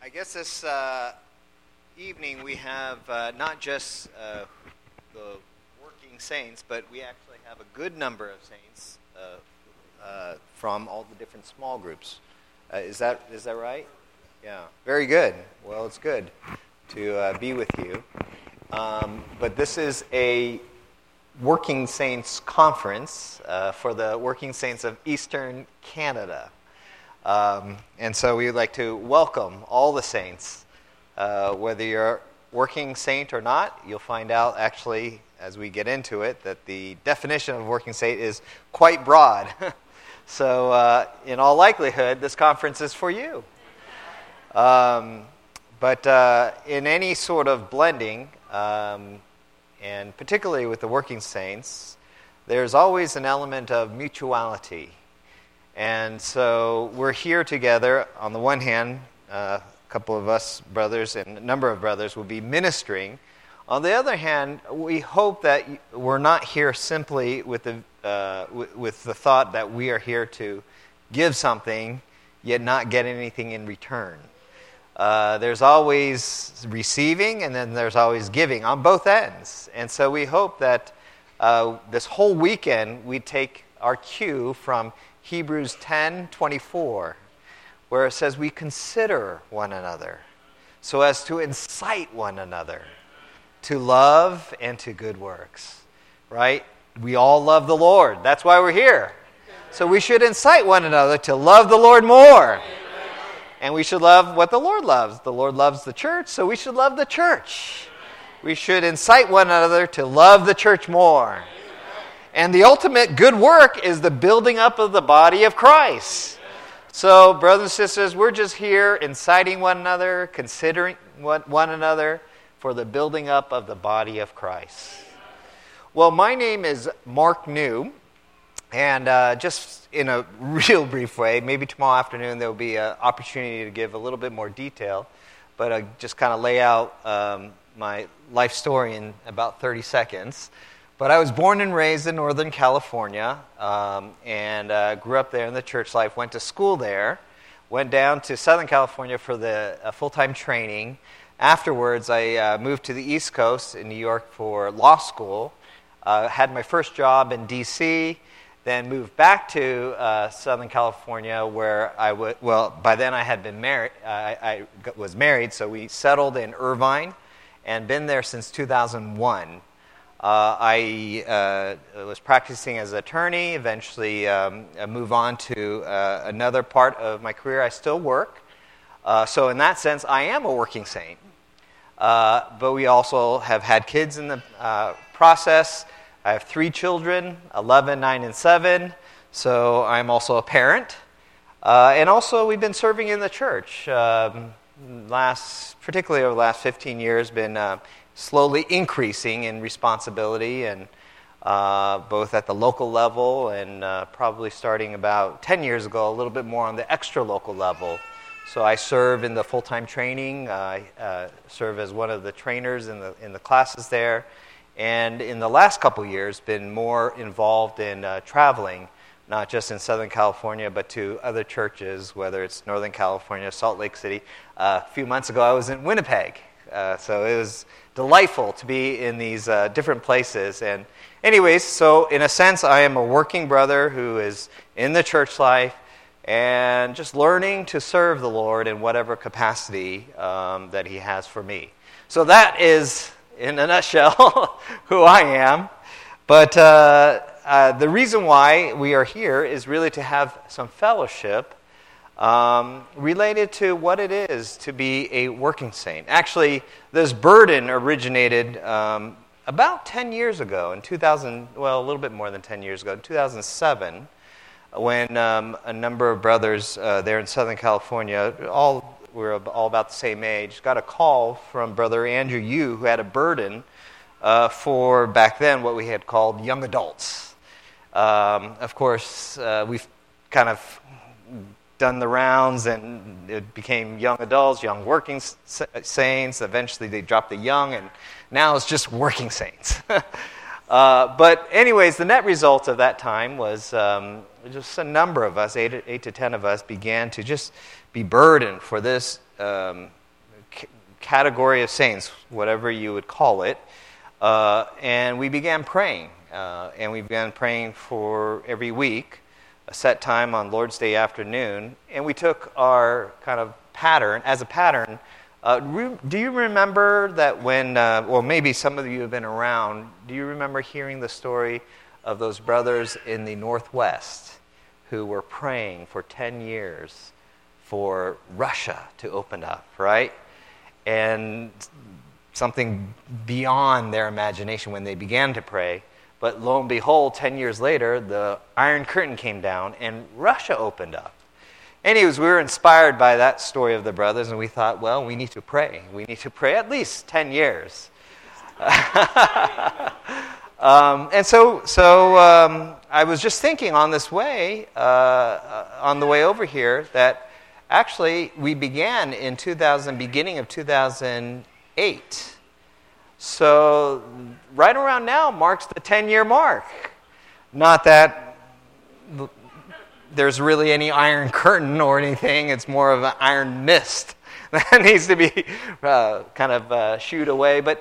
I guess this evening we have not just the working saints, but we actually have a good number of saints from all the different small groups. Is that right? Yeah, very good. Well, it's good to be with you. But this is a Working Saints conference for the Working Saints of Eastern Canada. And so we would like to welcome all the saints. Whether you're a working saint or not, you'll find out actually as we get into it that the definition of working saint is quite broad. So in all likelihood, this conference is for you. But in any sort of blending, and particularly with the working saints, there's always an element of mutuality. And so we're here together. On the one hand, a couple of us brothers and a number of brothers will be ministering. On the other hand, we hope that we're not here simply with the thought that we are here to give something, yet not get anything in return. There's always receiving, and then there's always giving on both ends. And so we hope that this whole weekend we take our cue from Hebrews 10:24, where it says we consider one another so as to incite one another to love and to good works. Right? We all love the Lord. That's why we're here. So we should incite one another to love the Lord more. And we should love what the Lord loves. The Lord loves the church, so we should love the church. We should incite one another to love the church more. And the ultimate good work is the building up of the body of Christ. So, brothers and sisters, we're just here inciting one another, considering one another for the building up of the body of Christ. Well, my name is Mark New. And just in a real brief way, maybe tomorrow afternoon there will be an opportunity to give a little bit more detail, but I just kind of lay out my life story in about 30 seconds. But I was born and raised in Northern California and grew up there in the church life, went to school there, went down to Southern California for the full-time training. Afterwards, I moved to the East Coast in New York for law school, had my first job in D.C., then moved back to Southern California, where by then I had been married. I was married, so we settled in Irvine, and been there since 2001. I was practicing as an attorney. Eventually, move on to another part of my career. I still work, so in that sense, I am a working saint. But we also have had kids in the process. I have 3 children, 11, 9, and 7, so I'm also a parent. And also we've been serving in the church. Particularly over the last 15 years, been slowly increasing in responsibility, and both at the local level and probably starting about 10 years ago, a little bit more on the extra local level. So I serve in the full-time training. I serve as one of the trainers in the classes there. And in the last couple of years, been more involved in traveling, not just in Southern California, but to other churches, whether it's Northern California, Salt Lake City. A few months ago, I was in Winnipeg. So it was delightful to be in these different places. And anyways, so in a sense, I am a working brother who is in the church life and just learning to serve the Lord in whatever capacity that He has for me. So that is, in a nutshell, who I am. But the reason why we are here is really to have some fellowship related to what it is to be a working saint. Actually, this burden originated about 10 years ago, in a little bit more than 10 years ago, in 2007, when a number of brothers there in Southern California, we're all about the same age, got a call from Brother Andrew Yu, who had a burden for, back then, what we had called young adults. Of course, we've kind of done the rounds, and it became young adults, young working saints. Eventually, they dropped the young, and now it's just working saints. But anyways, the net result of that time was just a number of us, 8 to 10 of us, began to just be burdened for this category of saints, whatever you would call it, and we began praying. And we began praying for every week, a set time on Lord's Day afternoon, and we took our kind of pattern, as a pattern. Do you remember that when, well, maybe some of you have been around, do you remember hearing the story of those brothers in the Northwest who were praying for 10 years for Russia to open up, right? And something beyond their imagination when they began to pray. But lo and behold, 10 years later, the Iron Curtain came down and Russia opened up. Anyways, we were inspired by that story of the brothers, and we thought, well, we need to pray. We need to pray at least 10 years. And so I was just thinking on this way, on the way over here, that actually we began in beginning of 2008. So right around now marks the 10-year mark. Not that there's really any iron curtain or anything. It's more of an iron mist that needs to be kind of shooed away. But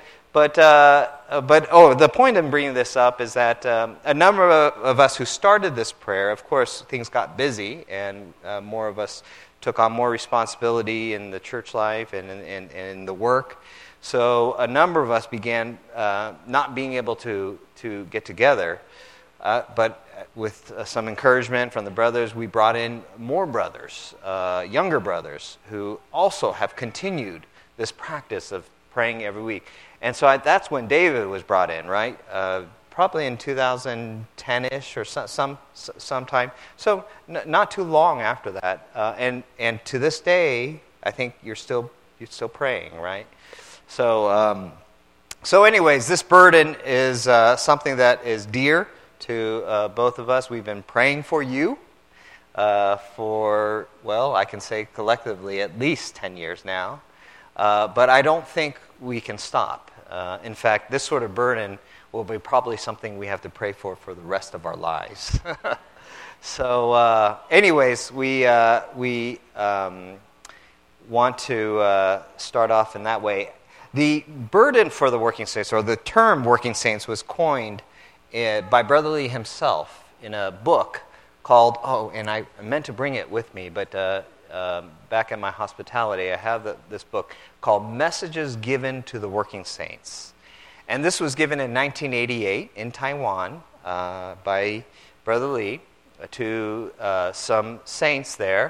the point in bringing this up is that a number of us who started this prayer, of course, things got busy, and more of us took on more responsibility in the church life and in the work. So a number of us began not being able to get together, but with some encouragement from the brothers, we brought in more brothers, younger brothers, who also have continued this practice of praying every week. And so that's when David was brought in, right? Probably in 2010-ish or sometime. So not too long after that. And to this day, I think you're still praying, right? So anyways, this burden is something that is dear to both of us. We've been praying for you for, well, I can say collectively at least 10 years now. But I don't think we can stop. In fact, this sort of burden will be probably something we have to pray for the rest of our lives. So anyways, we want to start off in that way. The burden for the working saints, or the term working saints, was coined by Brother Lee himself in a book called, and I meant to bring it with me, but back in my hospitality, I have this book called Messages Given to the Working Saints. And this was given in 1988 in Taiwan by Brother Lee to some saints there.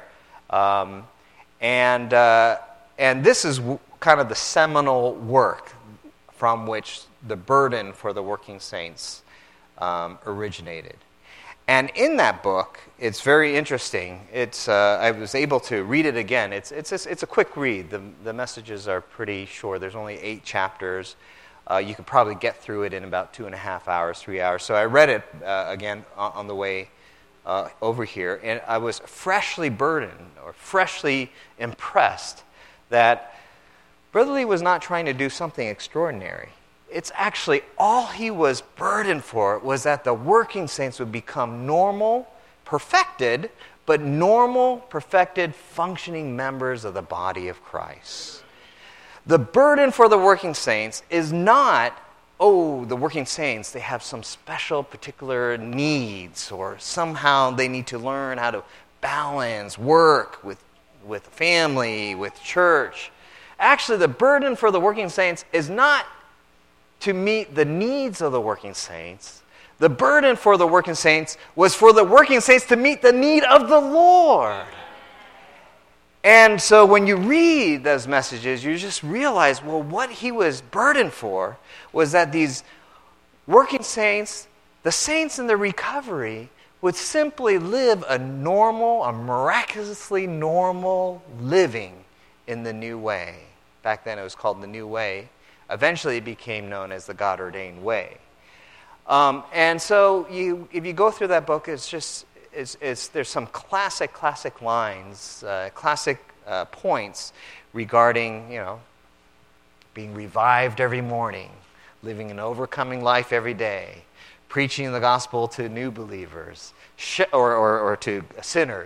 And this is kind of the seminal work from which the burden for the working saints originated. And in that book, it's very interesting. I was able to read it again. It's a quick read. The messages are pretty short. There's only 8 chapters. You could probably get through it in about 2.5 hours, 3 hours. So I read it again on the way over here, and I was freshly burdened or freshly impressed that Brother Lee was not trying to do something extraordinary. It's actually all he was burdened for was that the working saints would become normal, perfected, but normal, perfected, functioning members of the body of Christ. The burden for the working saints is not, the working saints, they have some special particular needs, or somehow they need to learn how to balance work with family, with church. Actually, the burden for the working saints is not to meet the needs of the working saints. The burden for the working saints was for the working saints to meet the need of the Lord. And so when you read those messages, you just realize, well, what he was burdened for was that these working saints, the saints in the recovery, would simply live a miraculously normal living in the new way. Back then it was called the New Way. Eventually it became known as the God-ordained way. And so if you go through that book, there's some classic lines, classic points regarding, being revived every morning, living an overcoming life every day, preaching the gospel to new believers or to sinners,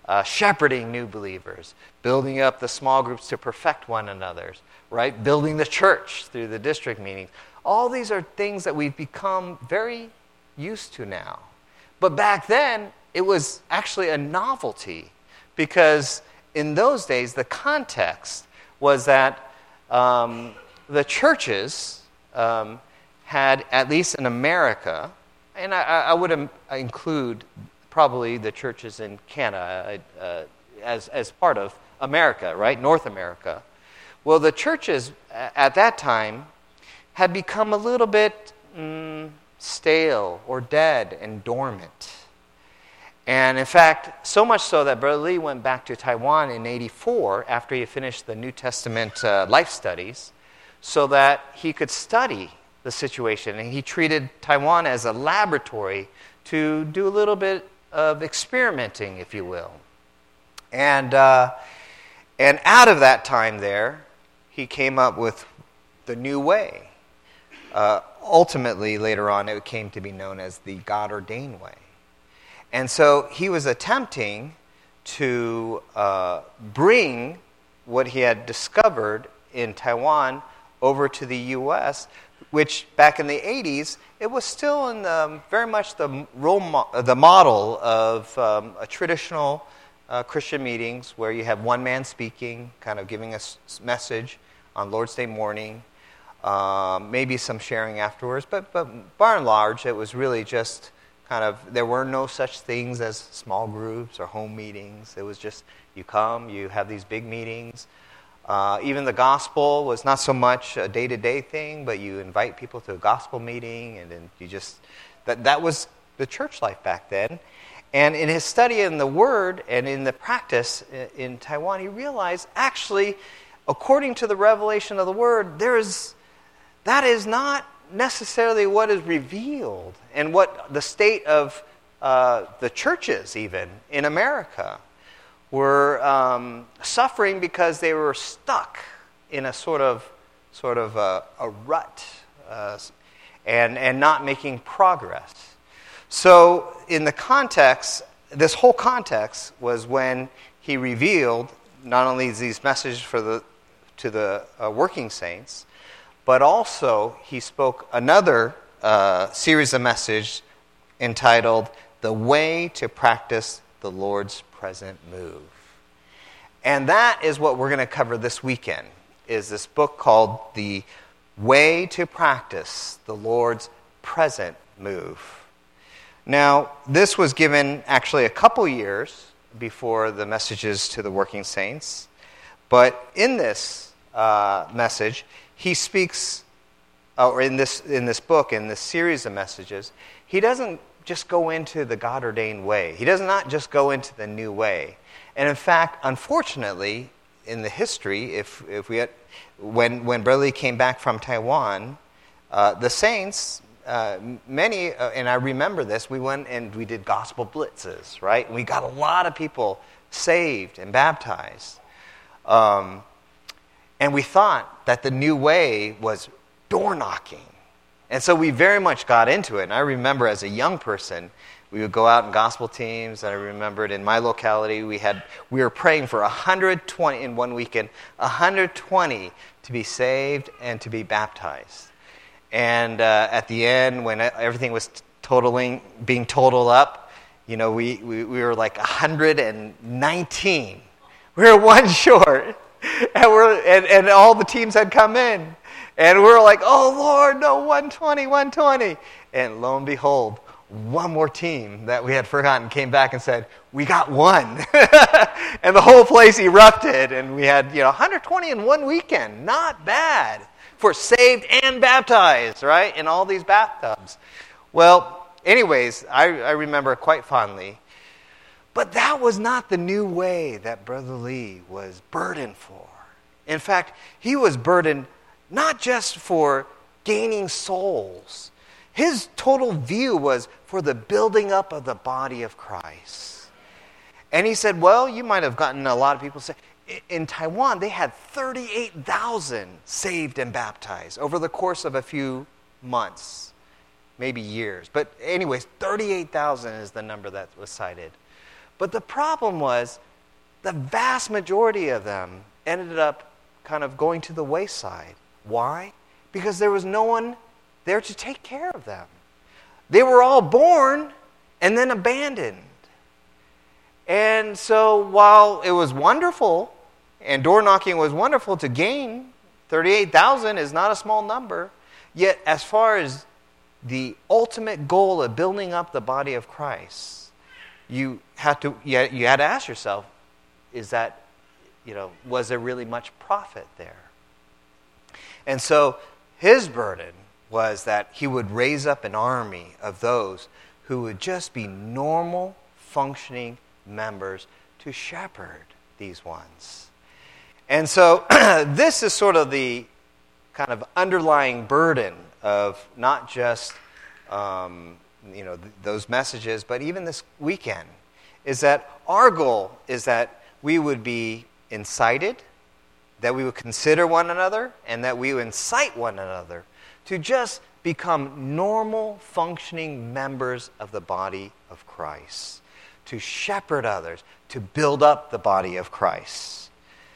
shepherding new believers, building up the small groups to perfect one another, right? Building the church through the district meetings. All these are things that we've become very used to now. But back then, it was actually a novelty, because in those days, the context was that the churches had, at least in America, and I would include probably the churches in Canada as part of America, right? North America. Well, the churches at that time had become a little bit stale or dead and dormant. And in fact, so much so that Brother Lee went back to Taiwan in 1984 after he finished the New Testament life studies, so that he could study the situation. And he treated Taiwan as a laboratory to do a little bit of experimenting, if you will. And out of that time there, he came up with the New Way. Ultimately, later on, it came to be known as the God-ordained way. And so he was attempting to bring what he had discovered in Taiwan over to the U.S., which back in the 80s, it was still in very much the model of a traditional Christian meetings where you have one man speaking, kind of giving a message on Lord's Day morning, maybe some sharing afterwards. But by and large, it was really just kind of, there were no such things as small groups or home meetings. It was just, you come, you have these big meetings. Even the gospel was not so much a day-to-day thing, but you invite people to a gospel meeting, and then you just, that was the church life back then. And in his study in the Word and in the practice in Taiwan, he realized, actually, according to the revelation of the Word, that is not necessarily what is revealed and what the state of the churches, even in America, were suffering because they were stuck in a sort of a rut and not making progress. So in the context, this whole context was when he revealed not only these messages to the working saints, but also he spoke another series of messages entitled "The Way to Practice the Lord's Present Move." And that is what we're going to cover this weekend, is this book called "The Way to Practice the Lord's Present Move." Now, this was given actually a couple years before the messages to the working saints. But in this message, he speaks, or in this book, in this series of messages, he doesn't just go into the God-ordained way. He does not just go into the new way. And in fact, unfortunately, in the history, when Brother Lee came back from Taiwan, the saints, many, and I remember this, we went and we did gospel blitzes, right? And we got a lot of people saved and baptized. And we thought that the new way was door knocking. And so we very much got into it. And I remember as a young person, we would go out in gospel teams. And I remembered in my locality, we were praying for 120 in one weekend, 120 to be saved and to be baptized. And at the end, when everything was being totaled up, we were like 119. We were one short. And all the teams had come in. And we were like, oh, Lord, no, 120. And lo and behold, one more team that we had forgotten came back and said, we got one. And the whole place erupted. And we had 120 in one weekend. Not bad for saved and baptized, right? In all these bathtubs. Well, anyways, I remember quite fondly. But that was not the new way that Brother Lee was burdened for. In fact, he was burdened not just for gaining souls. His total view was for the building up of the body of Christ. And he said, well, you might have gotten a lot of people say, in Taiwan, they had 38,000 saved and baptized over the course of a few months, maybe years. But anyways, 38,000 is the number that was cited. But the problem was the vast majority of them ended up kind of going to the wayside. Why? Because there was no one there to take care of them. They were all born and then abandoned. And so while it was wonderful, and door knocking was wonderful to gain, 38,000 is not a small number, yet as far as the ultimate goal of building up the body of Christ, you had to ask yourself, is that, was there really much profit there? And so his burden was that he would raise up an army of those who would just be normal, functioning members to shepherd these ones. And so this is sort of the kind of underlying burden of not just those messages, but even this weekend, is that our goal is that we would be incited, that we would consider one another, and that we would incite one another to just become normal, functioning members of the body of Christ, to shepherd others, to build up the body of Christ.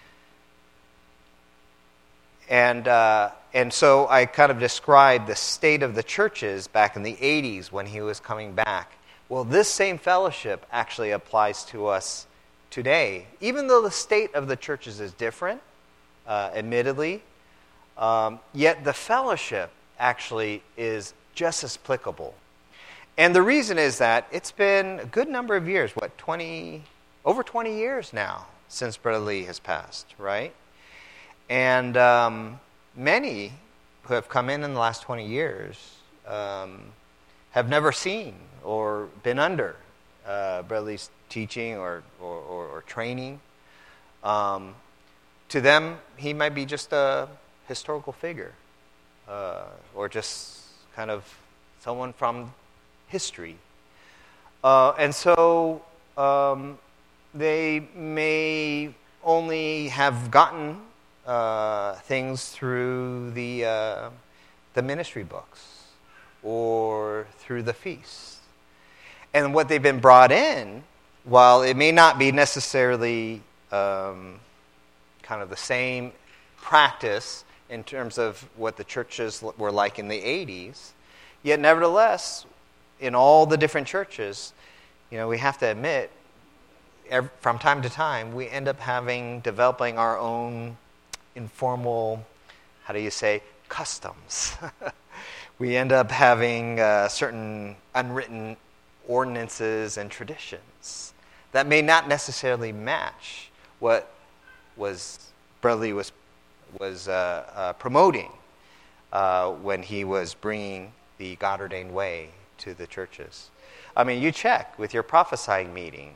And so I kind of described the state of the churches back in the 80s when he was coming back. Well, this same fellowship actually applies to us today. Even though the state of the churches is different, admittedly, yet the fellowship actually is just as applicable. And the reason is that it's been a good number of years, over 20 years now since Brother Lee has passed, right? And many who have come in the last 20 years have never seen or been under Brother Lee's teaching or training. To them, he might be just a historical figure or just kind of someone from history. And so they may only have gotten things through the ministry books or through the feasts. And what they've been brought in, while it may not be necessarily kind of the same practice in terms of what the churches were like in the 80s, yet nevertheless, in all the different churches, we have to admit, from time to time, we end up developing our own informal, customs. We end up having certain unwritten ordinances and traditions that may not necessarily match what Brother Lee was promoting when he was bringing the God-ordained way to the churches. I mean, you check with your prophesying meeting.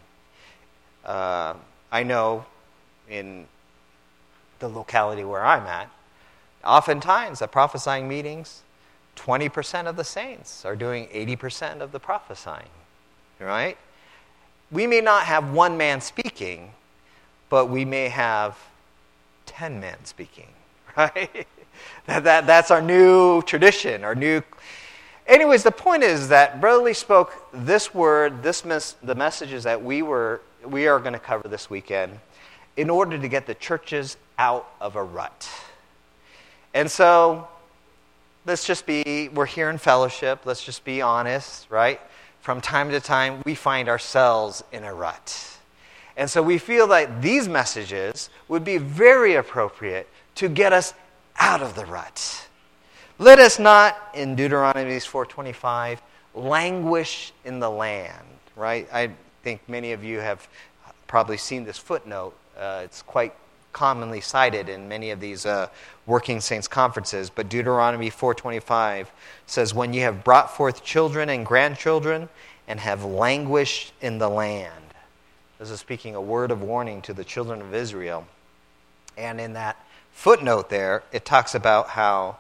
I know in the locality where I'm at, oftentimes at prophesying meetings, 20% of the saints are doing 80% of the prophesying, right? We may not have one man speaking, but we may have 10 men speaking, right? That's our new tradition, Anyways, the point is that Brother Lee spoke this word, the messages that we are going to cover this weekend in order to get the churches out of a rut. And so, we're here in fellowship, let's just be honest, right? From time to time, we find ourselves in a rut. And so we feel that these messages would be very appropriate to get us out of the rut. Let us not, in Deuteronomy 4:25, languish in the land, right? I think many of you have probably seen this footnote. It's quite commonly cited in many of these working saints conferences. But Deuteronomy 4:25 says, when you have brought forth children and grandchildren and have languished in the land. This is speaking a word of warning to the children of Israel. And in that footnote there, it talks about how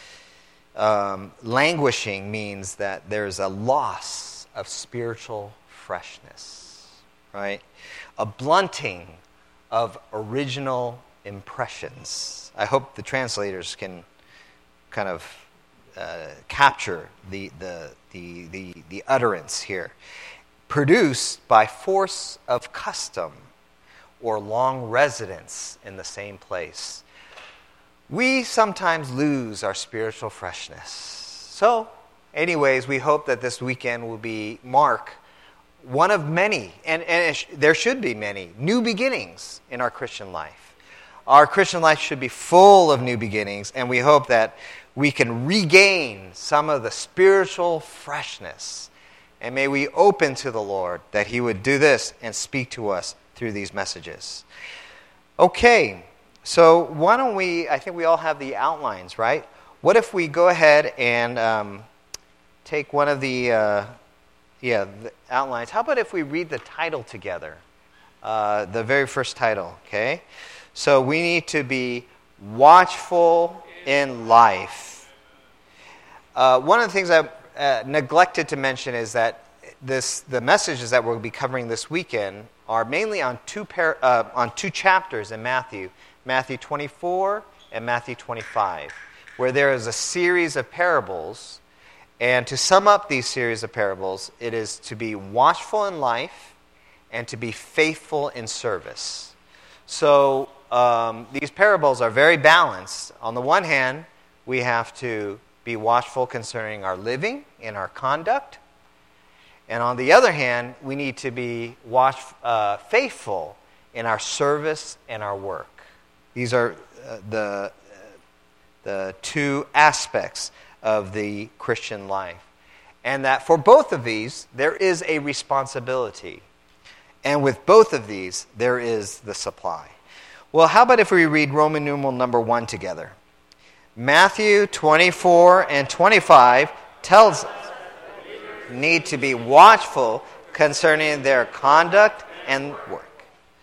languishing means that there's a loss of spiritual freshness, right? A blunting of original impressions. I hope the translators can kind of capture the utterance here. produced by force of custom or long residence in the same place. We sometimes lose our spiritual freshness. So, anyways, we hope that this weekend will mark one of many, and there should be many, new beginnings in our Christian life. Our Christian life should be full of new beginnings, and we hope that we can regain some of the spiritual freshness. And may we open to the Lord that He would do this and speak to us through these messages. Okay, so why don't I think we all have the outlines, right? What if we go ahead and take one of the outlines. How about if we read the title together? The very first title, okay? So we need to be watchful in life. One of the things I neglected to mention is that the messages that we'll be covering this weekend are mainly on two chapters in Matthew 24 and Matthew 25, where there is a series of parables. And to sum up these series of parables, it is to be watchful in life and to be faithful in service. So these parables are very balanced. On the one hand, we have to be watchful concerning our living and our conduct. And on the other hand, we need to be faithful in our service and our work. These are the two aspects of the Christian life. And that for both of these, there is a responsibility. And with both of these, there is the supply. Well, how about if we read Roman numeral number 1 together? Matthew 24 and 25 tells us need to be watchful concerning their conduct and work.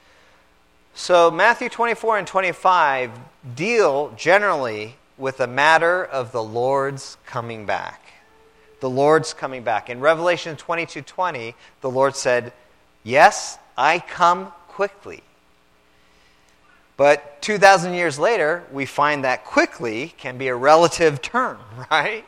So Matthew 24 and 25 deal generally with the matter of the Lord's coming back. The Lord's coming back. In Revelation 22:20, the Lord said, "Yes, I come quickly." But 2,000 years later, we find that quickly can be a relative term, right?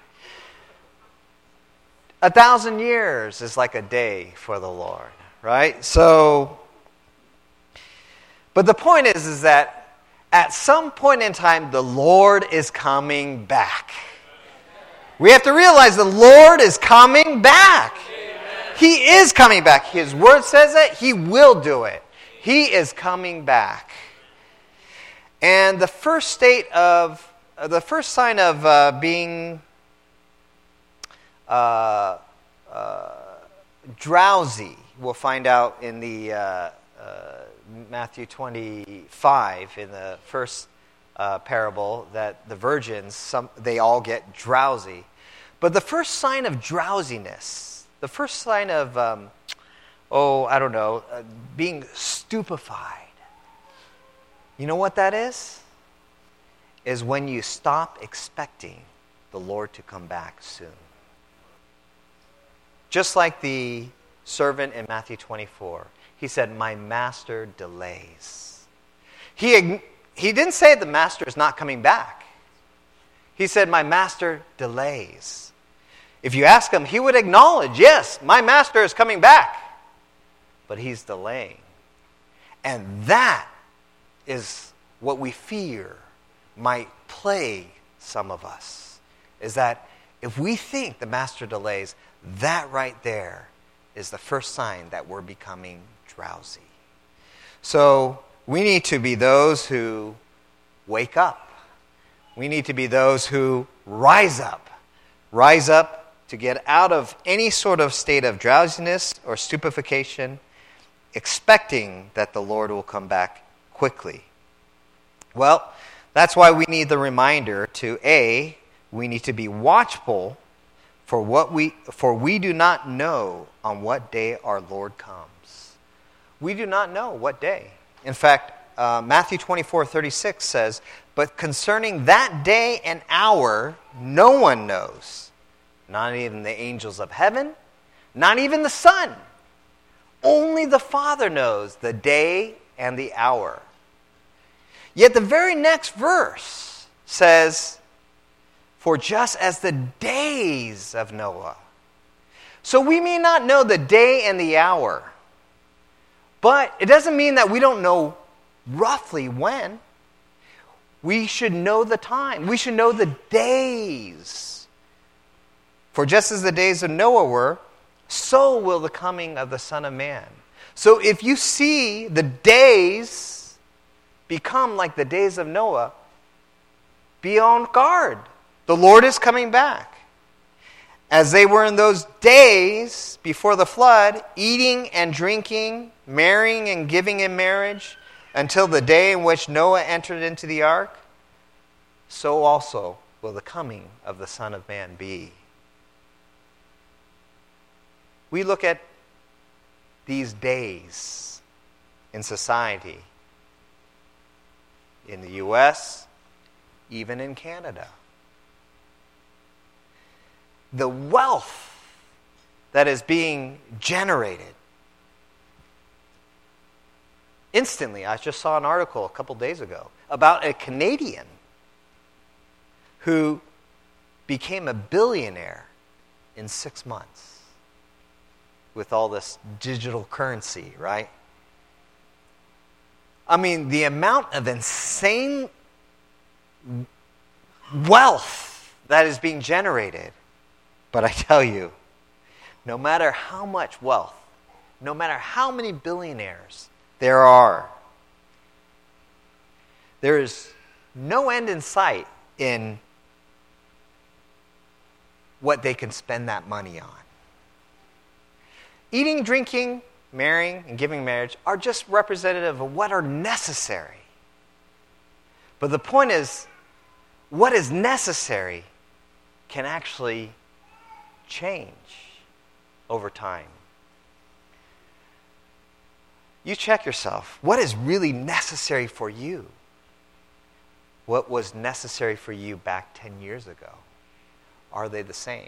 1,000 years is like a day for the Lord, right? So, but the point is that at some point in time, the Lord is coming back. We have to realize the Lord is coming back. Amen. He is coming back. His word says it. He will do it. He is coming back. And the first sign of being drowsy, we'll find out in the Matthew 25, in the first parable, that the virgins, they all get drowsy. But the first sign of drowsiness, the first sign of, being stupefied, you know what that is? Is when you stop expecting the Lord to come back soon. Just like the servant in Matthew 24. He said, "My master delays." He didn't say the master is not coming back. He said, "My master delays." If you ask him, he would acknowledge, yes, my master is coming back. But he's delaying. And that is what we fear might plague some of us. Is that if we think the master delays, that right there is the first sign that we're becoming drowsy. So we need to be those who wake up. We need to be those who rise up. Rise up to get out of any sort of state of drowsiness or stupefaction, expecting that the Lord will come back quickly. Well, that's why we need the reminder to we need to be watchful for we do not know on what day our Lord comes. We do not know what day. In fact, Matthew 24:36 says, "But concerning that day and hour, no one knows, not even the angels of heaven, not even the Son. Only the Father knows the day and the hour." Yet the very next verse says, "For just as the days of Noah, So we may not know the day and the hour, but it doesn't mean that we don't know roughly when. We should know the time. We should know the days. For just as the days of Noah were, so will the coming of the Son of Man. So if you see the days become like the days of Noah, be on guard. The Lord is coming back. As they were in those days before the flood, eating and drinking, marrying and giving in marriage, until the day in which Noah entered into the ark, so also will the coming of the Son of Man be. We look at these days in society, in the U.S., even in Canada. The wealth that is being generated. Instantly, I just saw an article a couple days ago about a Canadian who became a billionaire in 6 months with all this digital currency, right? I mean, the amount of insane wealth that is being generated. But I tell you, no matter how much wealth, no matter how many billionaires there are, there is no end in sight in what they can spend that money on. Eating, drinking, marrying, and giving marriage are just representative of what are necessary. But the point is, what is necessary can actually change over time. You check yourself. What is really necessary for you? What was necessary for you back 10 years ago? Are they the same?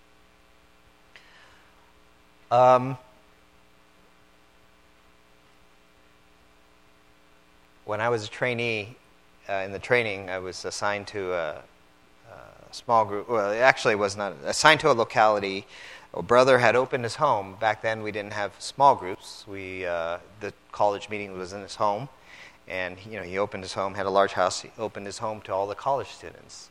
When I was a trainee in the training, I was assigned to a small group. Well, it actually was not assigned to a locality. A brother had opened his home. Back then, we didn't have small groups. The college meeting was in his home, and he opened his home. Had a large house. He opened his home to all the college students,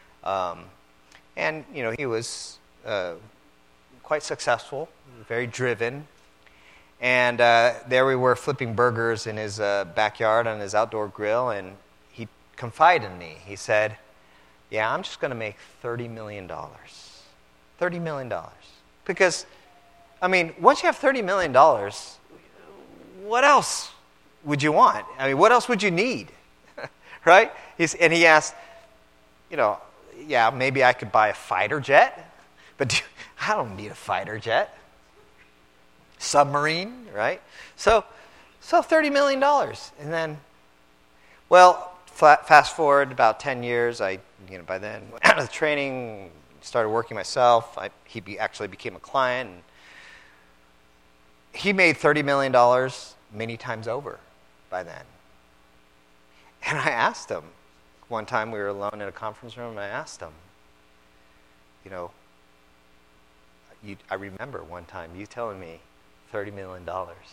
and he was quite successful, very driven. And there we were flipping burgers in his backyard on his outdoor grill, and he confided in me. He said, "Yeah, I'm just going to make $30 million. $30 million. Because, once you have $30 million, what else would you want? What else would you need?" Right? And he asked, yeah, maybe I could buy a fighter jet, but I don't need a fighter jet. Submarine, right? So $30 million. And then, fast forward about 10 years, by then went out of the training, started working myself. He actually became a client. And he made $30 million many times over by then. And I asked him, one time we were alone in a conference room, and I asked him, I remember one time you telling me $30 million,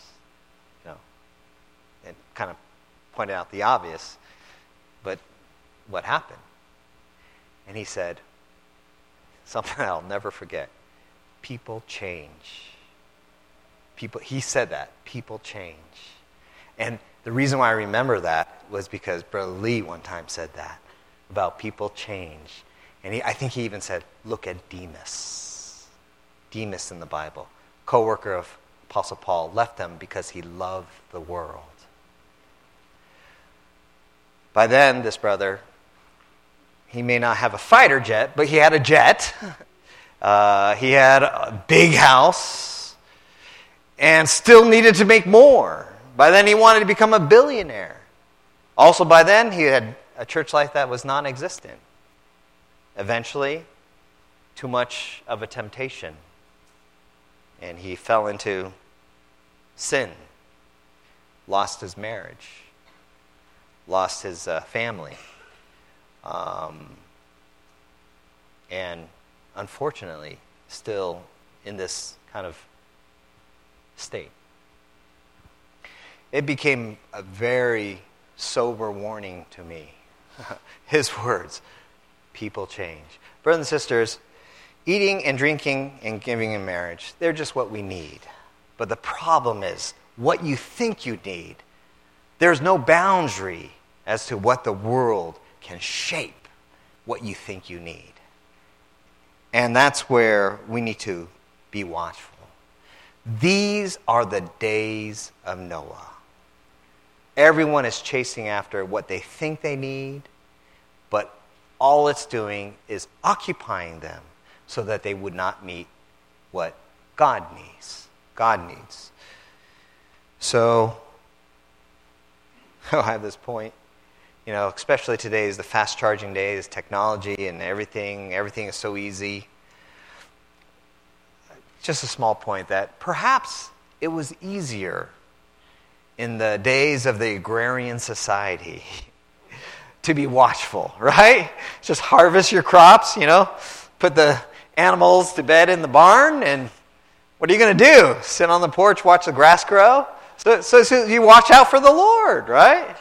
and kind of pointed out the obvious, but what happened? And he said, something I'll never forget, people change. He said that, people change. And the reason why I remember that was because Brother Lee one time said that, about people change. And I think he even said, look at Demas. Demas in the Bible, co-worker of Apostle Paul, left them because he loved the world. By then, this brother, he may not have a fighter jet, but he had a jet. He had a big house and still needed to make more. By then, he wanted to become a billionaire. Also, by then, he had a church life that was non-existent. Eventually, too much of a temptation, and he fell into sin, lost his marriage, lost his family, and unfortunately still in this kind of state. It became a very sober warning to me. His words, people change. Brothers and sisters, eating and drinking and giving in marriage, they're just what we need. But the problem is, what you think you need, there's no boundary as to what the world can shape what you think you need. And that's where we need to be watchful. These are the days of Noah. Everyone is chasing after what they think they need, but all it's doing is occupying them so that they would not meet what God needs. God needs. So, I have this point, especially today is the fast charging days, technology and everything is so easy. Just a small point that perhaps it was easier in the days of the agrarian society to be watchful, right? Just harvest your crops, put the animals to bed in the barn, and what are you going to do? Sit on the porch, watch the grass grow? So you watch out for the Lord, right?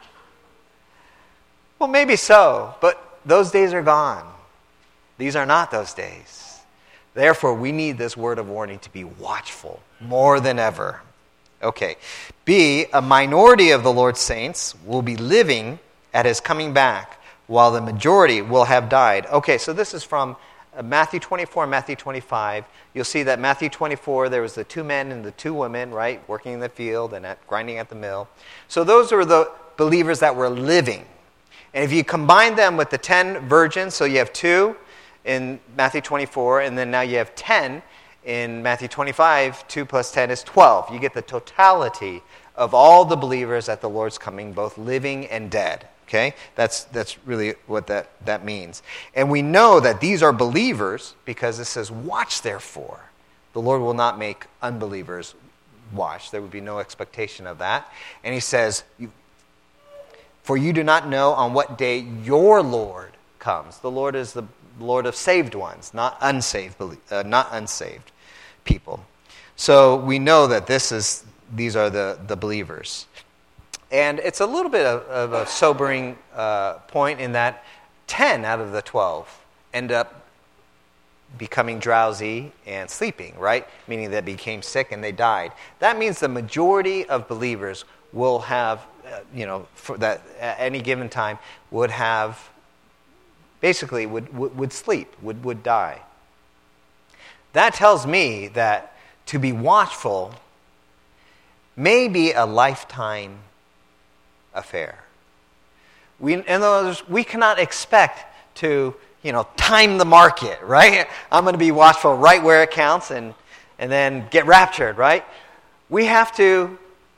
Well, maybe so, but those days are gone. These are not those days. Therefore, we need this word of warning to be watchful more than ever. Okay. B, a minority of the Lord's saints will be living at his coming back, while the majority will have died. Okay, so this is from Matthew 24 and Matthew 25. You'll see that Matthew 24, there was the 2 men and the 2 women, right, working in the field and grinding at the mill. So those were the believers that were living. And if you combine them with the 10 virgins, so you have 2 in Matthew 24, and then now you have 10 in Matthew 25, 2 plus 10 is 12. You get the totality of all the believers at the Lord's coming, both living and dead. Okay? That's really what that means. And we know that these are believers because it says, watch therefore. The Lord will not make unbelievers watch. There would be no expectation of that. And he says, for you do not know on what day your Lord comes. The Lord is the Lord of saved ones, not unsaved people. So we know that these are the believers. And it's a little bit of a sobering point in that 10 out of the 12 end up becoming drowsy and sleeping, right? Meaning they became sick and they died. That means the majority of believers will have, for that at any given time, would have, basically would sleep, would die. That tells me that to be watchful may be a lifetime affair. In other words, we cannot expect to, time the market, right? I'm going to be watchful right where it counts and then get raptured, right? We have to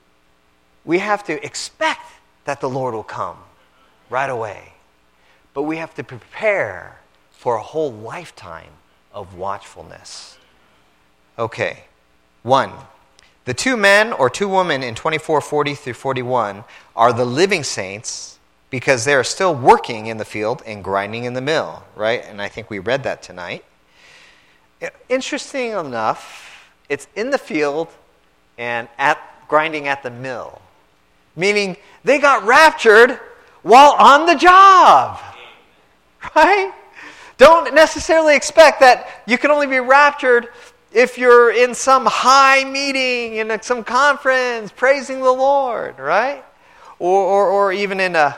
expect that the Lord will come right away. But we have to prepare for a whole lifetime of watchfulness. Okay. 1. The 2 men or 2 women in 24:40 through 41 are the living saints because they are still working in the field and grinding in the mill, right? And I think we read that tonight. Interesting enough, it's in the field and grinding at the mill, meaning they got raptured while on the job, right? Don't necessarily expect that you can only be raptured if you're in some high meeting, in some conference, praising the Lord, right? Or even in a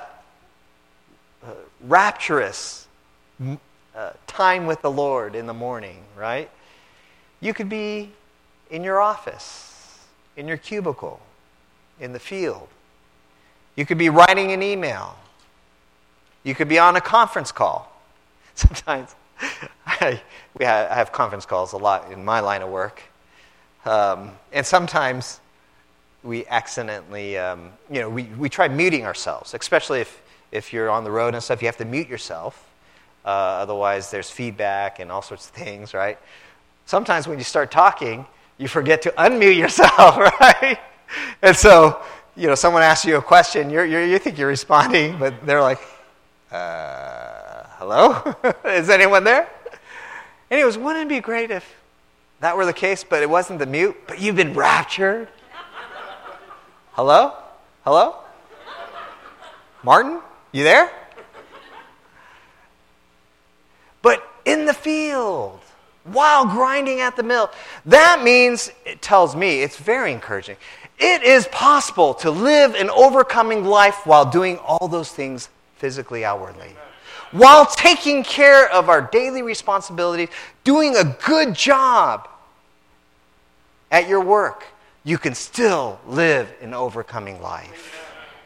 rapturous time with the Lord in the morning, right? You could be in your office, in your cubicle, in the field. You could be writing an email. You could be on a conference call. Sometimes I have conference calls a lot in my line of work. And sometimes we accidentally, we try muting ourselves, especially if you're on the road and stuff, you have to mute yourself. Otherwise, there's feedback and all sorts of things, right? Sometimes when you start talking, you forget to unmute yourself, right? And so, someone asks you a question, you think you're responding, but they're like, hello? Is anyone there? Anyways, wouldn't it be great if that were the case, but it wasn't the mute, but you've been raptured? Hello? Hello? Martin, you there? But in the field, while grinding at the mill. That means, it tells me, it's very encouraging. It is possible to live an overcoming life while doing all those things physically, outwardly. While taking care of our daily responsibilities, doing a good job at your work, you can still live an overcoming life.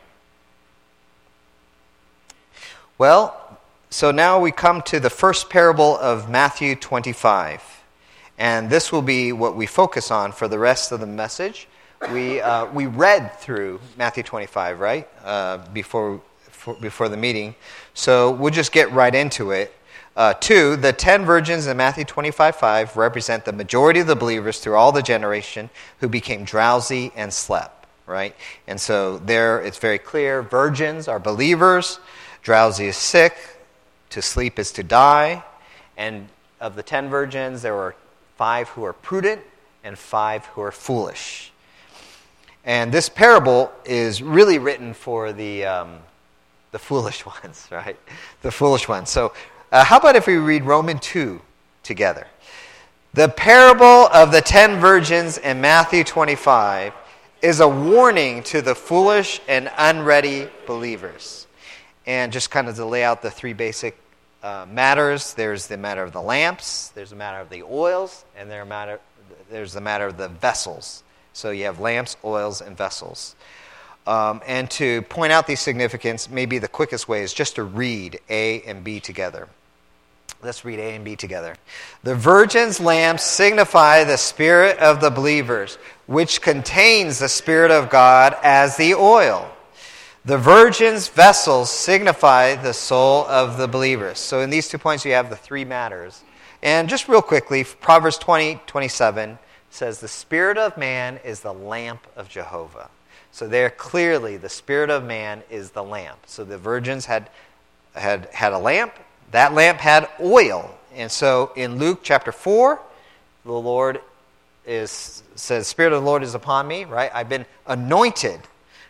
Well, so now we come to the first parable of Matthew 25. And this will be what we focus on for the rest of the message. We read through Matthew 25, right, before the meeting. So we'll just get right into it. 2, the 10 virgins in Matthew 25:5 represent the majority of the believers through all the generation who became drowsy and slept, right? And so there it's very clear. Virgins are believers. Drowsy is sick. To sleep is to die. And of the 10 virgins, there were 5 who are prudent and 5 who are foolish. And this parable is really written for the foolish ones, right? The foolish ones. So how about if we read Romans 2 together? The parable of the 10 virgins in Matthew 25 is a warning to the foolish and unready believers. And just kind of to lay out the 3 basic matters, there's the matter of the lamps, there's the matter of the oils, and there's the matter of the vessels. So you have lamps, oils, and vessels. And to point out the significance, maybe the quickest way is just to read A and B together. Let's read A and B together. The virgin's lamps signify the spirit of the believers, which contains the Spirit of God as the oil. The virgin's vessels signify the soul of the believers. So in these 2 points, you have the 3 matters. And just real quickly, Proverbs 20:27 says, the spirit of man is the lamp of Jehovah. So there clearly, the spirit of man is the lamp. So the virgins had a lamp. That lamp had oil. And so in Luke chapter 4, the Lord says, Spirit of the Lord is upon me, right? I've been anointed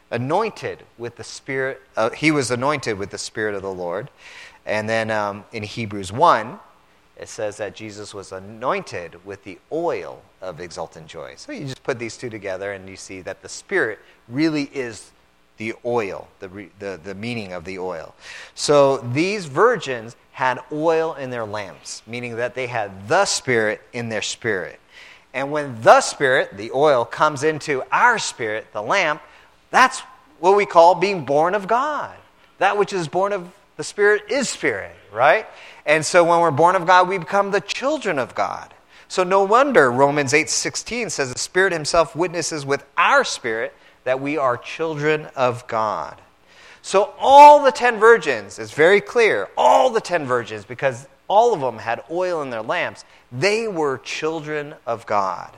with the Spirit. He was anointed with the Spirit of the Lord. And then in Hebrews 1, it says that Jesus was anointed with the oil of exultant joy. So you just put these 2 together and you see that the Spirit really is the oil, the meaning of the oil. So these virgins had oil in their lamps, meaning that they had the Spirit in their spirit. And when the Spirit, the oil, comes into our spirit, the lamp, that's what we call being born of God. That which is born of the Spirit is Spirit, right? And so when we're born of God, we become the children of God. So no wonder Romans 8:16 says the Spirit himself witnesses with our spirit that we are children of God. So all the 10 virgins, it's very clear, all the 10 virgins, because all of them had oil in their lamps, they were children of God.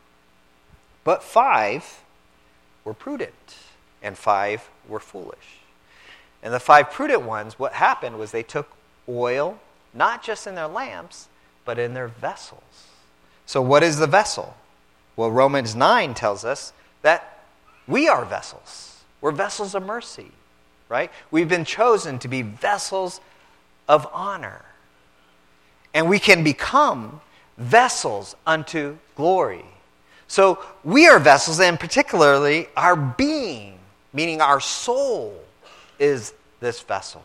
But 5 were prudent, and 5 were foolish. And the 5 prudent ones, what happened was they took oil, not just in their lamps, but in their vessels. So what is the vessel? Well, Romans 9 tells us that we are vessels. We're vessels of mercy, right? We've been chosen to be vessels of honor. And we can become vessels unto glory. So we are vessels, and particularly our being, meaning our soul, is this vessel.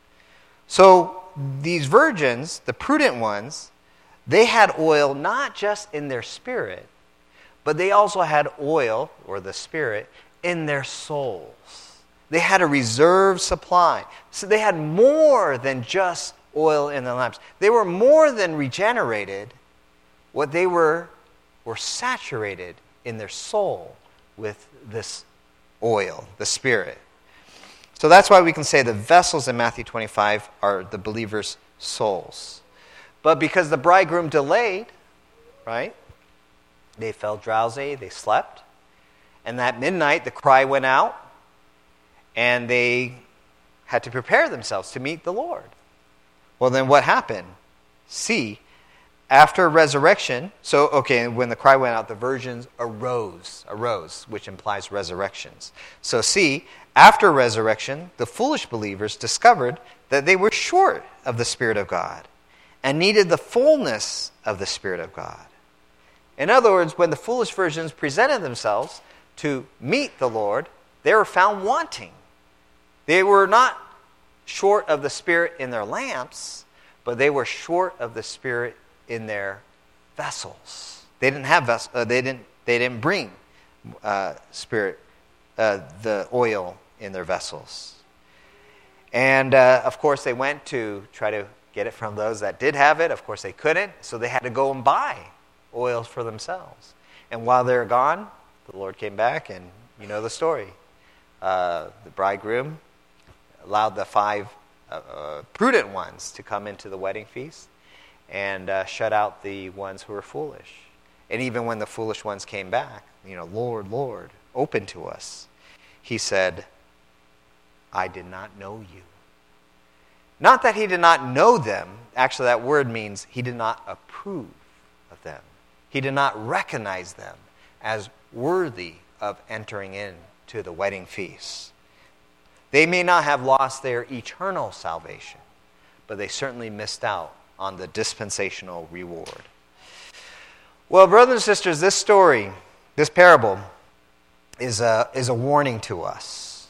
So these virgins, the prudent ones, they had oil not just in their spirit, but they also had oil, or the Spirit, in their souls. They had a reserve supply. So they had more than just oil in their lamps. They were more than regenerated. What they were saturated in their soul with this oil, the Spirit. So that's why we can say the vessels in Matthew 25 are the believers' souls. But because the bridegroom delayed, right, they fell drowsy, they slept. And that midnight, the cry went out, and they had to prepare themselves to meet the Lord. Well, then what happened? See, after resurrection, when the cry went out, the virgins arose, which implies resurrections. So see, after resurrection, the foolish believers discovered that they were short of the Spirit of God and needed the fullness of the Spirit of God. In other words, when the foolish virgins presented themselves to meet the Lord, they were found wanting. They were not short of the Spirit in their lamps, but they were short of the Spirit in their vessels. They didn't have they didn't bring Spirit, the oil in their vessels. And of course, they went to try to get it from those that did have it. Of course, they couldn't, so they had to go and buy oils for themselves. And while they were gone, the Lord came back, and you know the story. The bridegroom allowed the 5 prudent ones to come into the wedding feast and shut out the ones who were foolish. And even when the foolish ones came back, Lord, Lord, open to us, he said, I did not know you. Not that he did not know them. Actually, that word means he did not approve of them. He did not recognize them as worthy of entering into the wedding feast. They may not have lost their eternal salvation, but they certainly missed out on the dispensational reward. Well, brothers and sisters, this story, this parable, is a warning to us.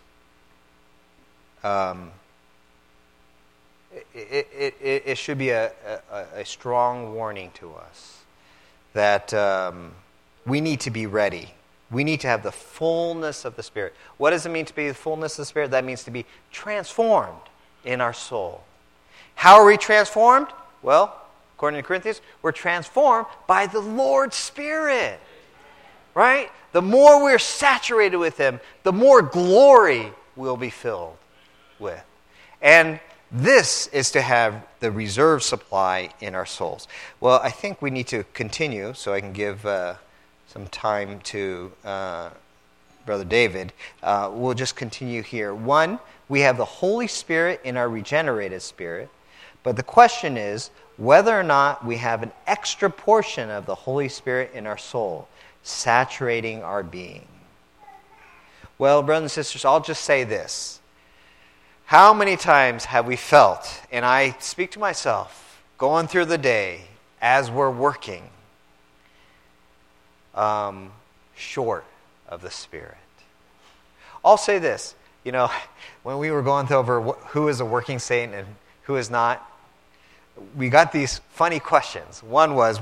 It should be a strong warning to us that we need to be ready. We need to have the fullness of the Spirit. What does it mean to be the fullness of the Spirit? That means to be transformed in our soul. How are we transformed? Well, according to Corinthians, we're transformed by the Lord's Spirit. Right? The more we're saturated with Him, the more glory we'll be filled with. And this is to have the reserve supply in our souls. Well, I think we need to continue so I can give some time to Brother David. We'll just continue here. 1, we have the Holy Spirit in our regenerated spirit, but the question is whether or not we have an extra portion of the Holy Spirit in our soul, saturating our being. Well, brothers and sisters, I'll just say this. How many times have we felt, and I speak to myself, going through the day as we're working, short of the Spirit? I'll say this, when we were going over who is a working saint and who is not, we got these funny questions. One was,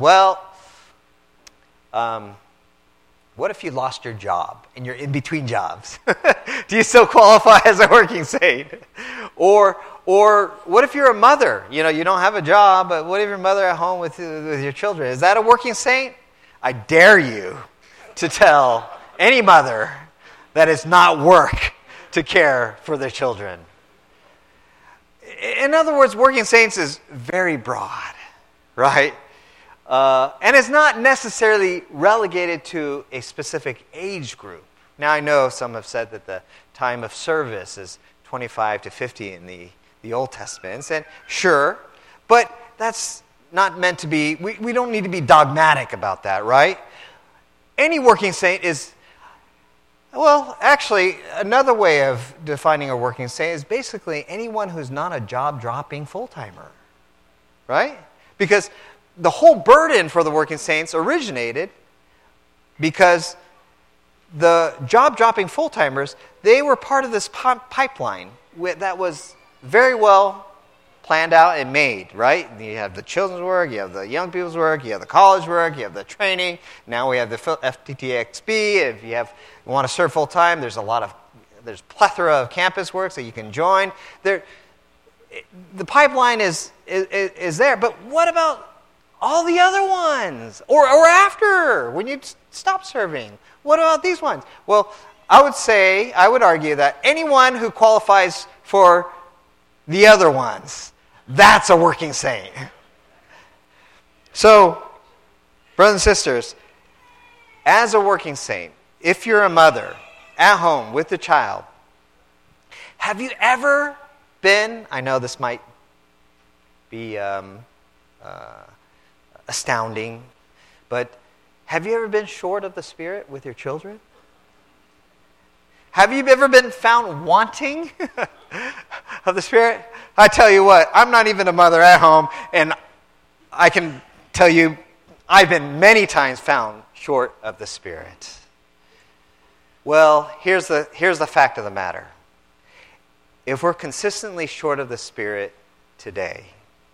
what if you lost your job and you're in between jobs? Do you still qualify as a working saint? Or what if you're a mother? You don't have a job, but what if your mother at home with your children? Is that a working saint? I dare you to tell any mother that it's not work to care for their children. In other words, working saints is very broad, right? And it's not necessarily relegated to a specific age group. Now, I know some have said that the time of service is 25 to 50 in the Old Testament. And sure, but that's not meant to be, we don't need to be dogmatic about that, right? Any working saint is, actually, another way of defining a working saint is basically anyone who's not a job-dropping full-timer, right? Because the whole burden for the working saints originated because the job-dropping full-timers, they were part of this pipeline that was very well planned out and made, right? You have the children's work, you have the young people's work, you have the college work, you have the training. Now we have the FTTXB. If you want to serve full-time, there's plethora of campus work that you can join. The pipeline is there, but what about all the other ones? Or after, when you stop serving? What about these ones? Well, I would argue that anyone who qualifies for the other ones, that's a working saint. So, brothers and sisters, as a working saint, if you're a mother at home with a child, have you ever been, I know this might be astounding. But have you ever been short of the Spirit with your children? Have you ever been found wanting of the Spirit? I tell you what, I'm not even a mother at home, and I can tell you I've been many times found short of the Spirit. Well, here's the fact of the matter. If we're consistently short of the Spirit today,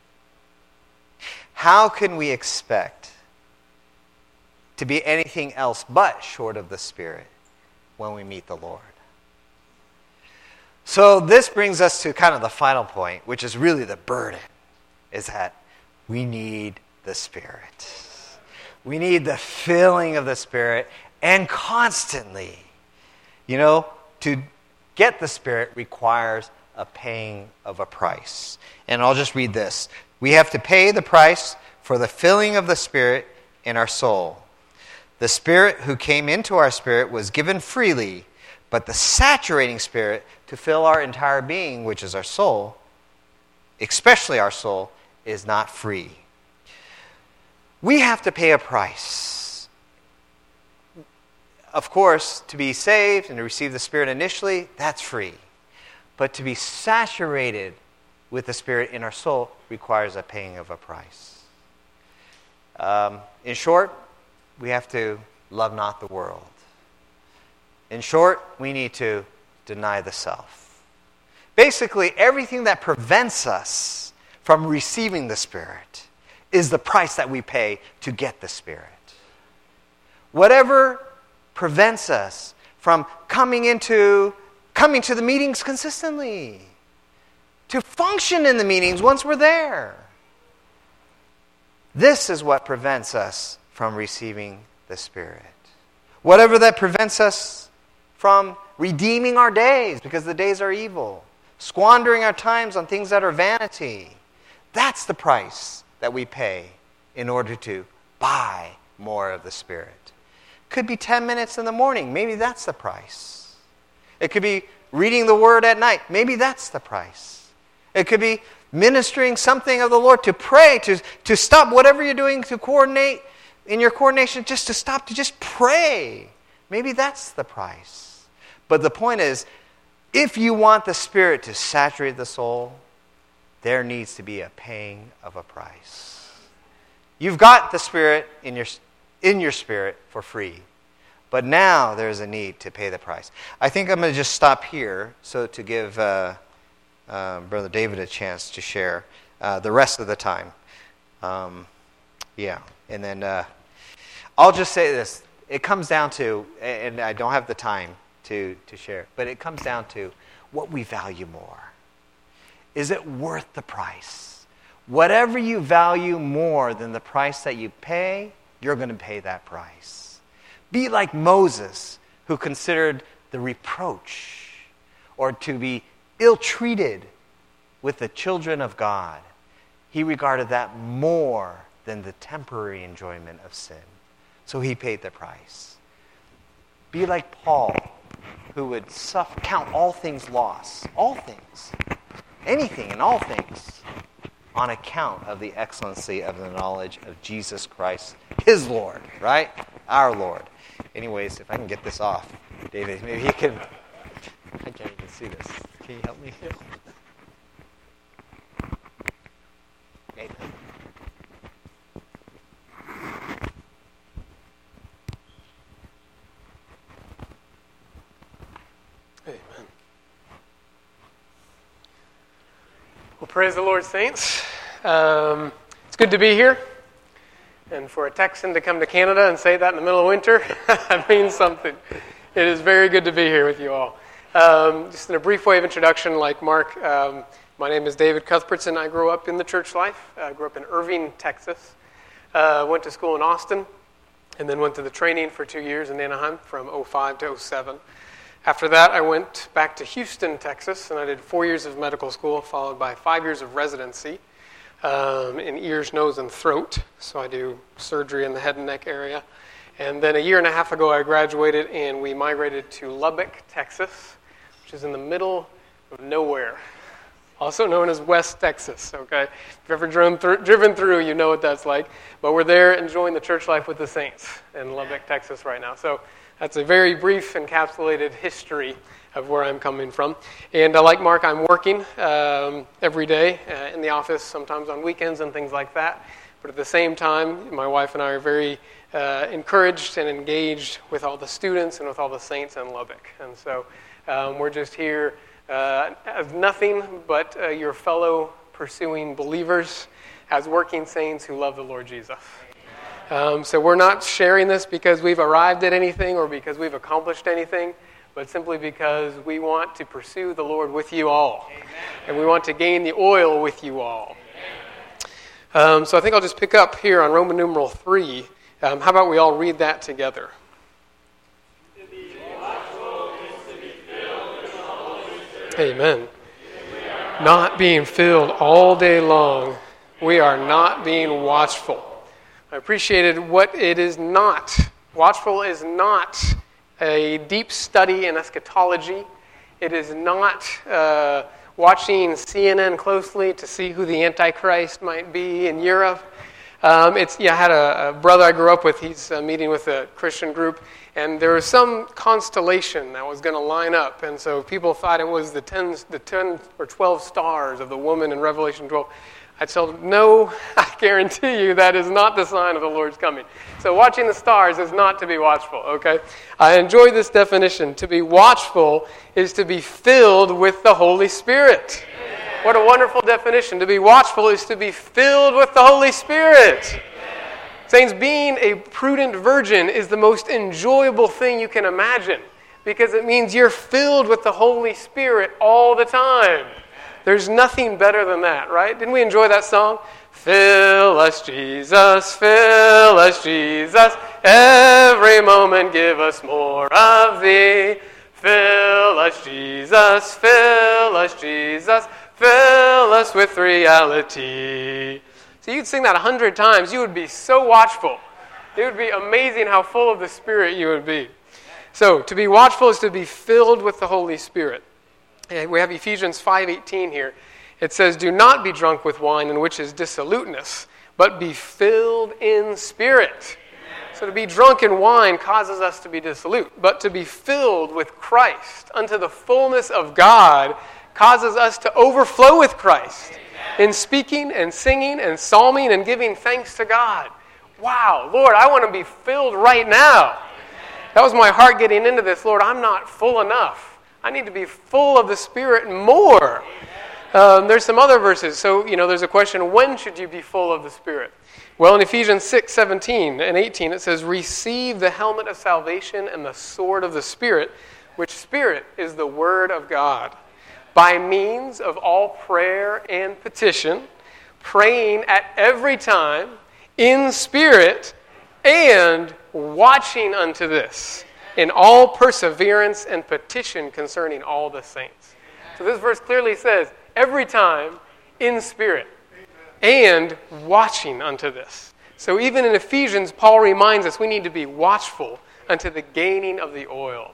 how can we expect to be anything else but short of the Spirit when we meet the Lord? So this brings us to kind of the final point, which is really the burden, is that we need the Spirit. We need the filling of the Spirit, and constantly. To get the Spirit requires a paying of a price. And I'll just read this. We have to pay the price for the filling of the Spirit in our soul. The Spirit who came into our spirit was given freely, but the saturating Spirit to fill our entire being, which is our soul, especially our soul, is not free. We have to pay a price. Of course, to be saved and to receive the Spirit initially, that's free. But to be saturated with the Spirit in our soul requires a paying of a price. In short, we have to love not the world. In short, we need to deny the self. Basically, everything that prevents us from receiving the Spirit is the price that we pay to get the Spirit. Whatever prevents us from coming to the meetings consistently, to function in the meetings once we're there. This is what prevents us from receiving the Spirit. Whatever that prevents us from redeeming our days, because the days are evil, squandering our times on things that are vanity, that's the price that we pay in order to buy more of the Spirit. Could be 10 minutes in the morning. Maybe that's the price. It could be reading the Word at night. Maybe that's the price. It could be ministering something of the Lord, to pray, to stop whatever you're doing, to coordinate in your coordination, just to stop, to just pray. Maybe that's the price. But the point is, if you want the Spirit to saturate the soul, there needs to be a paying of a price. You've got the Spirit in your spirit for free. But now there's a need to pay the price. I think I'm going to just stop here so to give Brother David a chance to share the rest of the time. And then I'll just say this. It comes down to, and I don't have the time to share, but it comes down to what we value more. Is it worth the price? Whatever you value more than the price that you pay, you're going to pay that price. Be like Moses, who considered the reproach or to be ill-treated with the children of God. He regarded that more than the temporary enjoyment of sin. So he paid the price. Be like Paul, who would count all things lost, all things, anything and all things, on account of the excellency of the knowledge of Jesus Christ, his Lord, right? Our Lord. Anyways, if I can get this off, David, maybe you can. I can't even see this. Can you help me? Amen. Amen. Well, praise the Lord, saints. It's good to be here. And for a Texan to come to Canada and say that in the middle of winter, that means something. It is very good to be here with you all. Just in a brief way of introduction, like Mark, my name is David Cuthbertson. I grew up in the church life. I grew up in Irving, Texas. Went to school in Austin, and then went to the training for 2 years in Anaheim from 2005 to 2007. After that, I went back to Houston, Texas, and I did 4 years of medical school, followed by 5 years of residency in ears, nose, and throat. So I do surgery in the head and neck area. And then a year and a half ago, I graduated, and we migrated to Lubbock, Texas, which is in the middle of nowhere. also known as West Texas, okay? If you've ever driven through, you know what that's like. But we're there enjoying the church life with the saints in Lubbock, Texas right now. So that's a very brief encapsulated history of where I'm coming from. And like Mark, I'm working every day in the office, sometimes on weekends and things like that. But at the same time, my wife and I are very encouraged and engaged with all the students and with all the saints in Lubbock. And so we're just here as nothing but your fellow pursuing believers, as working saints who love the Lord Jesus. So we're not sharing this because we've arrived at anything or because we've accomplished anything, but simply because we want to pursue the Lord with you all. Amen. And we want to gain the oil with you all. So I think I'll just pick up here on Roman numeral 3. How about we all read that together? Amen. Not being filled all day long, we are not being watchful. I appreciated what it is not. Watchful is not a deep study in eschatology. It is not watching CNN closely to see who the Antichrist might be in Europe. I had a brother I grew up with. He's meeting with a Christian group, and there was some constellation that was going to line up, and so people thought it was the 10 or 12 stars of the woman in Revelation 12. I told them, no, I guarantee you that is not the sign of the Lord's coming. So watching the stars is not to be watchful, okay? I enjoy this definition. To be watchful is to be filled with the Holy Spirit. Amen. What a wonderful definition. To be watchful is to be filled with the Holy Spirit. Amen. Saints, being a prudent virgin is the most enjoyable thing you can imagine because it means you're filled with the Holy Spirit all the time. There's nothing better than that, right? Didn't we enjoy that song? Fill us, Jesus, every moment give us more of thee. Fill us, Jesus, fill us with reality. So you'd sing that 100 times, you would be so watchful. It would be amazing how full of the Spirit you would be. So to be watchful is to be filled with the Holy Spirit. We have Ephesians 5:18 here. It says, do not be drunk with wine in which is dissoluteness, but be filled in spirit. So to be drunk in wine causes us to be dissolute, but to be filled with Christ unto the fullness of God causes us to overflow with Christ in speaking and singing and psalming and giving thanks to God. Wow, Lord, I want to be filled right now. That was my heart getting into this. Lord, I'm not full enough. I need to be full of the Spirit more. There's some other verses. So, there's a question, when should you be full of the Spirit? Well, in Ephesians 6:17 and 18, it says, receive the helmet of salvation and the sword of the Spirit, which Spirit is the Word of God, by means of all prayer and petition, praying at every time in spirit and watching unto this, in all perseverance and petition concerning all the saints. So this verse clearly says, every time in spirit and watching unto this. So even in Ephesians, Paul reminds us we need to be watchful unto the gaining of the oil.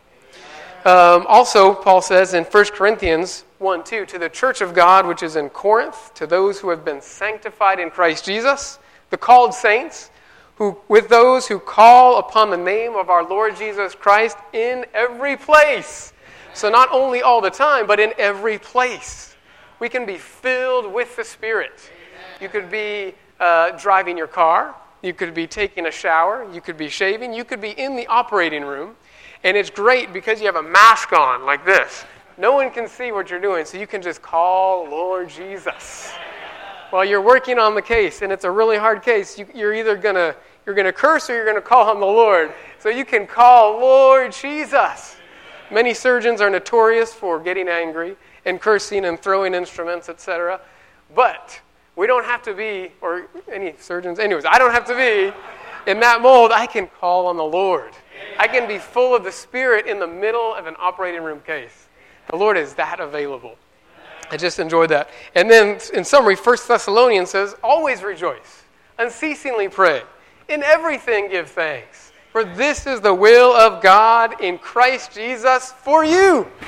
Also, Paul says in 1 Corinthians 1:2, to the church of God which is in Corinth, to those who have been sanctified in Christ Jesus, the called saints, with those who call upon the name of our Lord Jesus Christ in every place. So not only all the time, but in every place. We can be filled with the Spirit. You could be driving your car. You could be taking a shower. You could be shaving. You could be in the operating room. And it's great because you have a mask on like this. No one can see what you're doing, so you can just call Lord Jesus. While you're working on the case, and it's a really hard case, you're either going to curse or you're going to call on the Lord. So you can call Lord Jesus. Many surgeons are notorious for getting angry and cursing and throwing instruments, etc. But we don't have to be, or any surgeons, anyways, I don't have to be in that mold. I can call on the Lord. I can be full of the Spirit in the middle of an operating room case. The Lord is that available. I just enjoyed that. And then, in summary, 1 Thessalonians says, always rejoice, unceasingly pray, in everything give thanks, for this is the will of God in Christ Jesus for you.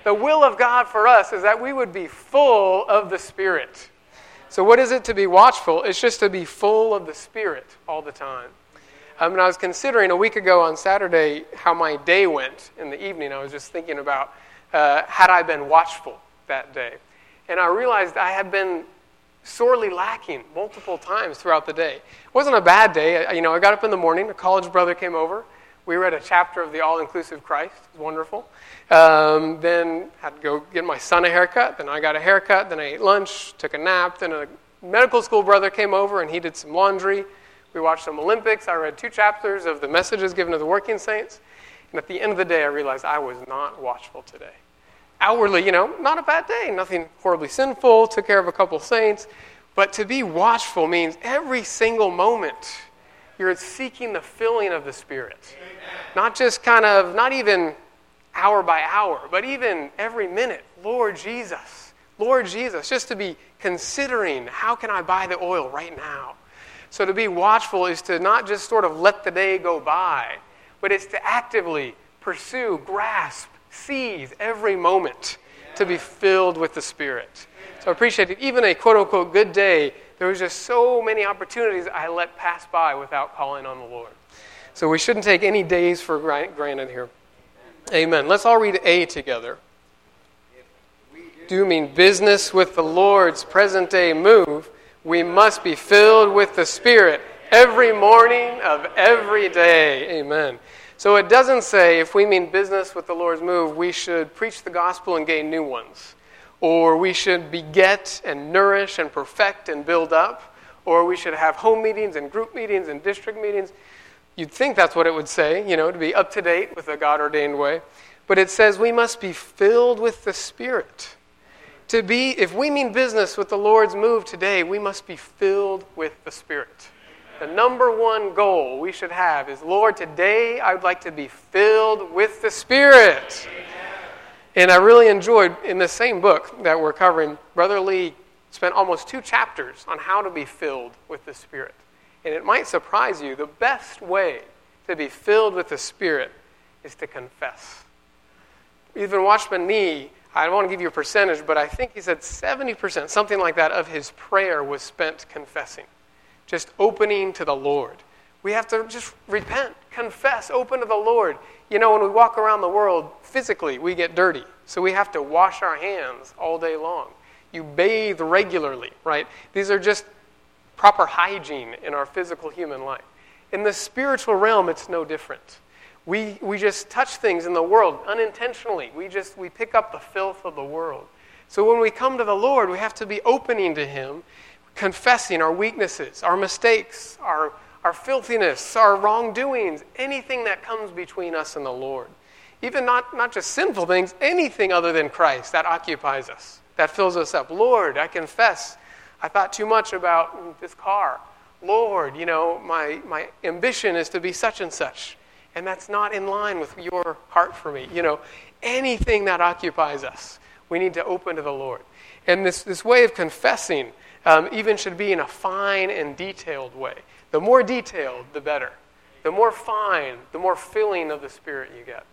The will of God for us is that we would be full of the Spirit. So what is it to be watchful? It's just to be full of the Spirit all the time. And I was considering a week ago on Saturday how my day went in the evening. I was just thinking about had I been watchful that day. And I realized I had been sorely lacking multiple times throughout the day. It wasn't a bad day. I got up in the morning. A college brother came over. We read a chapter of the All-Inclusive Christ. It was wonderful. Then had to go get my son a haircut. Then I got a haircut. Then I ate lunch, took a nap. Then a medical school brother came over and he did some laundry. We watched some Olympics. I read 2 chapters of the messages given to the working saints. And at the end of the day, I realized I was not watchful today. Outwardly, not a bad day. Nothing horribly sinful. Took care of a couple saints. But to be watchful means every single moment you're seeking the filling of the Spirit. Amen. Not just not even hour by hour, but even every minute. Lord Jesus, just to be considering, how can I buy the oil right now? So to be watchful is to not just sort of let the day go by, but it's to actively pursue, grasp, seize every moment to be filled with the Spirit. So I appreciate it. Even a quote-unquote good day, there was just so many opportunities I let pass by without calling on the Lord. So we shouldn't take any days for granted here. Amen. Let's all read A together. Do mean business with the Lord's present day move, we must be filled with the Spirit every morning of every day. Amen. So it doesn't say if we mean business with the Lord's move, we should preach the gospel and gain new ones. Or we should beget and nourish and perfect and build up. Or we should have home meetings and group meetings and district meetings. You'd think that's what it would say, to be up to date with a God-ordained way. But it says we must be filled with the Spirit. If we mean business with the Lord's move today, we must be filled with the Spirit. The number one goal we should have is, Lord, today I would like to be filled with the Spirit. Amen. And I really enjoyed, in the same book that we're covering, Brother Lee spent almost 2 chapters on how to be filled with the Spirit. And it might surprise you, the best way to be filled with the Spirit is to confess. Even Watchman Nee, I don't want to give you a percentage, but I think he said 70%, something like that, of his prayer was spent confessing. Just opening to the Lord. We have to just repent, confess, open to the Lord. When we walk around the world, physically, we get dirty. So we have to wash our hands all day long. You bathe regularly, right? These are just proper hygiene in our physical human life. In the spiritual realm, it's no different. We just touch things in the world unintentionally. We pick up the filth of the world. So when we come to the Lord, we have to be opening to Him, confessing our weaknesses, our mistakes, our filthiness, our wrongdoings, anything that comes between us and the Lord. Even not just sinful things, anything other than Christ that occupies us, that fills us up. Lord, I confess, I thought too much about this car. Lord, my ambition is to be such and such. And that's not in line with your heart for me. Anything that occupies us, we need to open to the Lord. And this way of confessing even should be in a fine and detailed way. The more detailed, the better. The more fine, the more filling of the Spirit you get.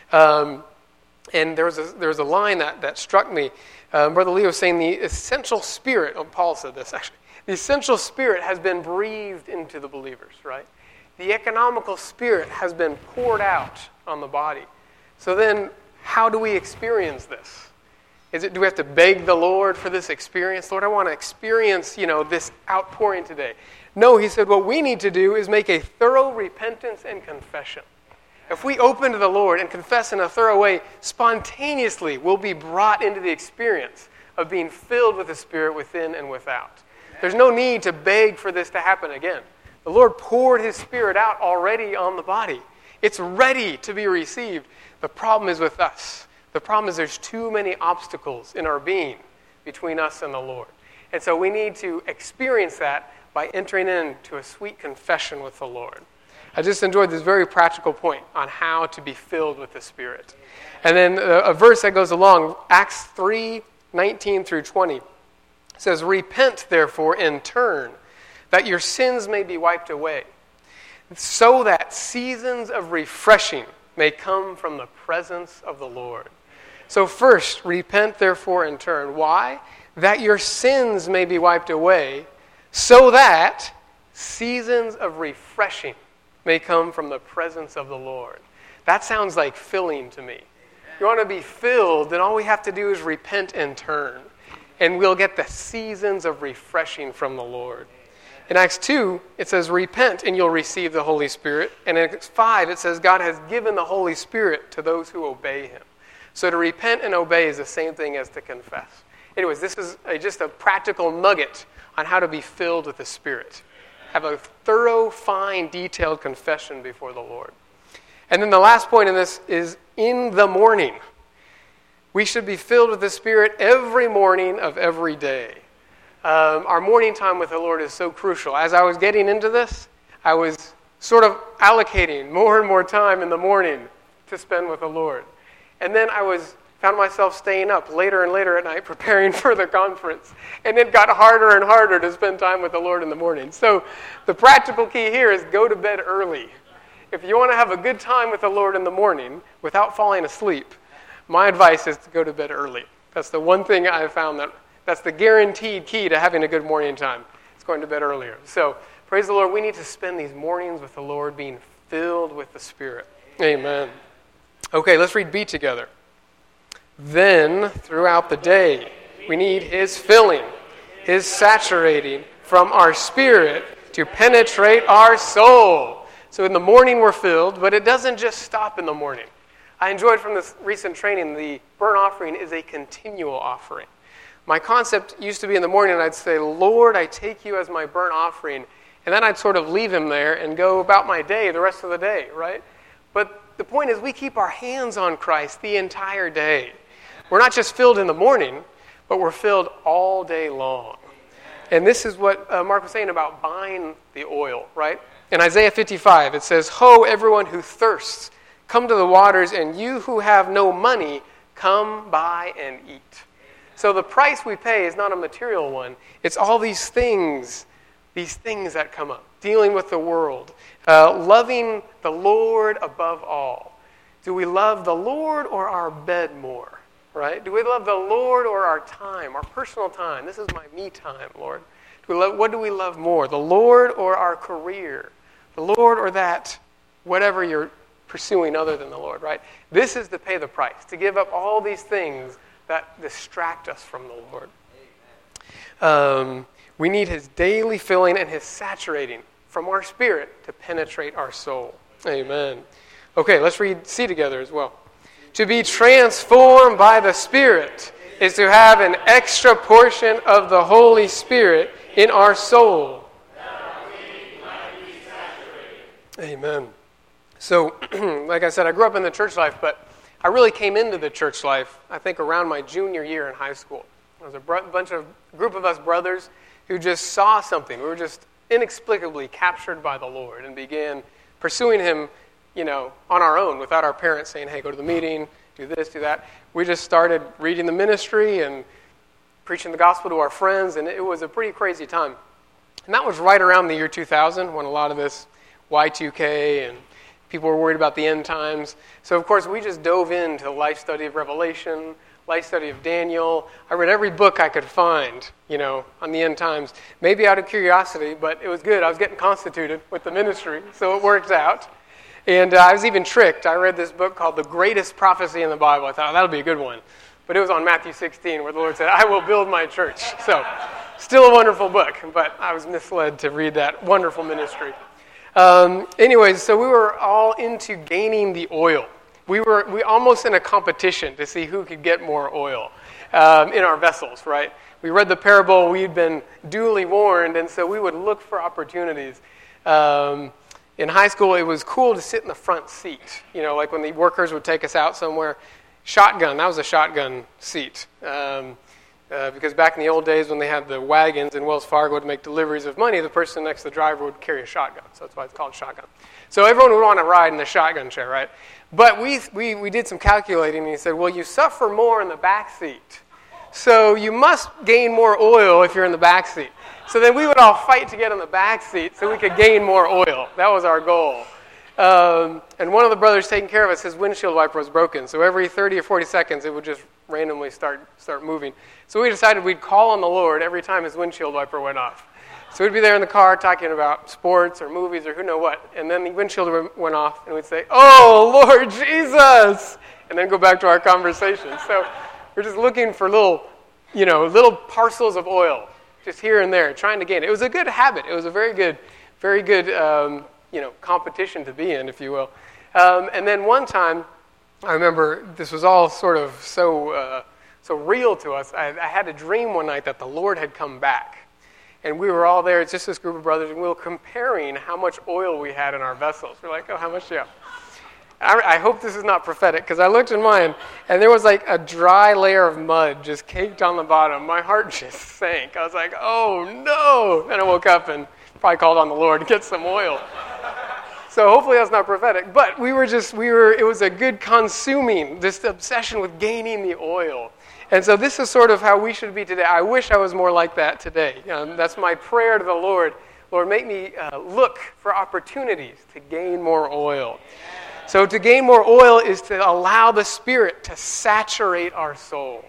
And there was a line that struck me. Brother Lee was saying the essential Spirit, Paul said this actually, the essential Spirit has been breathed into the believers, right? The economical Spirit has been poured out on the body. So then, how do we experience this? Do we have to beg the Lord for this experience? Lord, I want to experience, this outpouring today. No, he said, what we need to do is make a thorough repentance and confession. If we open to the Lord and confess in a thorough way, spontaneously we'll be brought into the experience of being filled with the Spirit within and without. There's no need to beg for this to happen again. The Lord poured His Spirit out already on the body. It's ready to be received. The problem is with us. The problem is there's too many obstacles in our being between us and the Lord. And so we need to experience that by entering into a sweet confession with the Lord. I just enjoyed this very practical point on how to be filled with the Spirit. And then a verse that goes along, Acts 3:19 through 20, says, repent, therefore, and turn, that your sins may be wiped away, so that seasons of refreshing may come from the presence of the Lord. So first, repent therefore and turn. Why? That your sins may be wiped away, so that seasons of refreshing may come from the presence of the Lord. That sounds like filling to me. You want to be filled, then all we have to do is repent and turn. And we'll get the seasons of refreshing from the Lord. In Acts 2, it says, repent and you'll receive the Holy Spirit. And in Acts 5, it says, God has given the Holy Spirit to those who obey him. So to repent and obey is the same thing as to confess. Anyways, this is just a practical nugget on how to be filled with the Spirit. Have a thorough, fine, detailed confession before the Lord. And then the last point in this is in the morning. We should be filled with the Spirit every morning of every day. Our morning time with the Lord is so crucial. As I was getting into this, I was sort of allocating more and more time in the morning to spend with the Lord. And then I found myself staying up later and later at night preparing for the conference. And it got harder and harder to spend time with the Lord in the morning. So the practical key here is go to bed early. If you want to have a good time with the Lord in the morning without falling asleep, my advice is to go to bed early. That's the one thing I have found that's the guaranteed key to having a good morning time. It's going to bed earlier. So praise the Lord. We need to spend these mornings with the Lord being filled with the Spirit. Amen. Okay, let's read B together. Then, throughout the day, we need his filling, his saturating from our spirit to penetrate our soul. So in the morning we're filled, but it doesn't just stop in the morning. I enjoyed from this recent training, the burnt offering is a continual offering. My concept used to be in the morning, I'd say, Lord, I take you as my burnt offering, and then I'd sort of leave him there and go about my day the rest of the day, right? But the point is we keep our hands on Christ the entire day. We're not just filled in the morning, but we're filled all day long. And this is what Mark was saying about buying the oil, right? In Isaiah 55, it says, Ho, everyone who thirsts, come to the waters, and you who have no money, come buy and eat. So the price we pay is not a material one. It's all these things that come up. Dealing with the world. Loving the Lord above all. Do we love the Lord or our bed more? Right? Do we love the Lord or our time, our personal time? This is my me time, Lord. What do we love more? The Lord or our career? The Lord or that, whatever you're pursuing other than the Lord, right? This is to pay the price, to give up all these things that distract us from the Lord. We need his daily filling and his saturating from our spirit to penetrate our soul. Amen. Okay, let's read C together as well. To be transformed by the Spirit is to have an extra portion of the Holy Spirit in our soul. Amen. So, like I said, I grew up in the church life, but I really came into the church life, I think, around my junior year in high school. There was a group of us brothers who just saw something. We were just inexplicably captured by the Lord and began pursuing him, on our own, without our parents saying, hey, go to the meeting, do this, do that. We just started reading the ministry and preaching the gospel to our friends, and it was a pretty crazy time. And that was right around the year 2000 when a lot of this Y2K and people were worried about the end times. So, of course, we just dove into the life study of Revelation, life study of Daniel. I read every book I could find, on the end times. Maybe out of curiosity, but it was good. I was getting constituted with the ministry, so it worked out. And I was even tricked. I read this book called The Greatest Prophecy in the Bible. I thought, that'll be a good one. But it was on Matthew 16 where the Lord said, I will build my church. So, still a wonderful book, but I was misled to read that wonderful ministry. Anyways, so we were all into gaining the oil. We almost in a competition to see who could get more oil in our vessels, right? We read the parable, we'd been duly warned, and so we would look for opportunities. In high school, it was cool to sit in the front seat. Like when the workers would take us out somewhere. Shotgun, that was a shotgun seat. Because back in the old days when they had the wagons and Wells Fargo would make deliveries of money, the person next to the driver would carry a shotgun. So that's why it's called shotgun. So everyone would want to ride in the shotgun chair, right? But we did some calculating, and he said, well, you suffer more in the back seat. So you must gain more oil if you're in the back seat. So then we would all fight to get in the back seat so we could gain more oil. That was our goal. And one of the brothers taking care of us, his windshield wiper was broken. So every 30 or 40 seconds, it would just randomly start moving. So we decided we'd call on the Lord every time his windshield wiper went off. So we'd be there in the car talking about sports or movies or who knows what. And then the windshield went off, and we'd say, "Oh, Lord Jesus!" And then go back to our conversation. So we're just looking for little parcels of oil, just here and there, trying to gain it. It was a good habit. It was a very good competition to be in, if you will. And then one time, I remember this was all sort of so real to us. I had a dream one night that the Lord had come back. And we were all there, it's just this group of brothers, and we were comparing how much oil we had in our vessels. We're like, "Oh, how much do you have?" I hope this is not prophetic, because I looked in mine, and there was like a dry layer of mud just caked on the bottom. My heart just sank. I was like, "Oh, no." Then I woke up and probably called on the Lord to get some oil. So hopefully that's not prophetic. But it was a good consuming, this obsession with gaining the oil. And so this is sort of how we should be today. I wish I was more like that today. That's my prayer to the Lord. Lord, make me look for opportunities to gain more oil. So to gain more oil is to allow the Spirit to saturate our soul.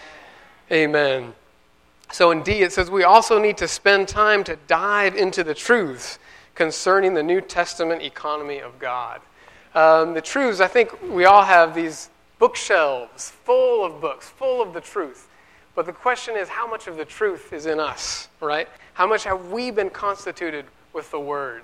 Amen. So indeed, it says we also need to spend time to dive into the truths concerning the New Testament economy of God. The truths, I think we all have these bookshelves full of books, full of the truth. But the question is, how much of the truth is in us, right? How much have we been constituted with the Word?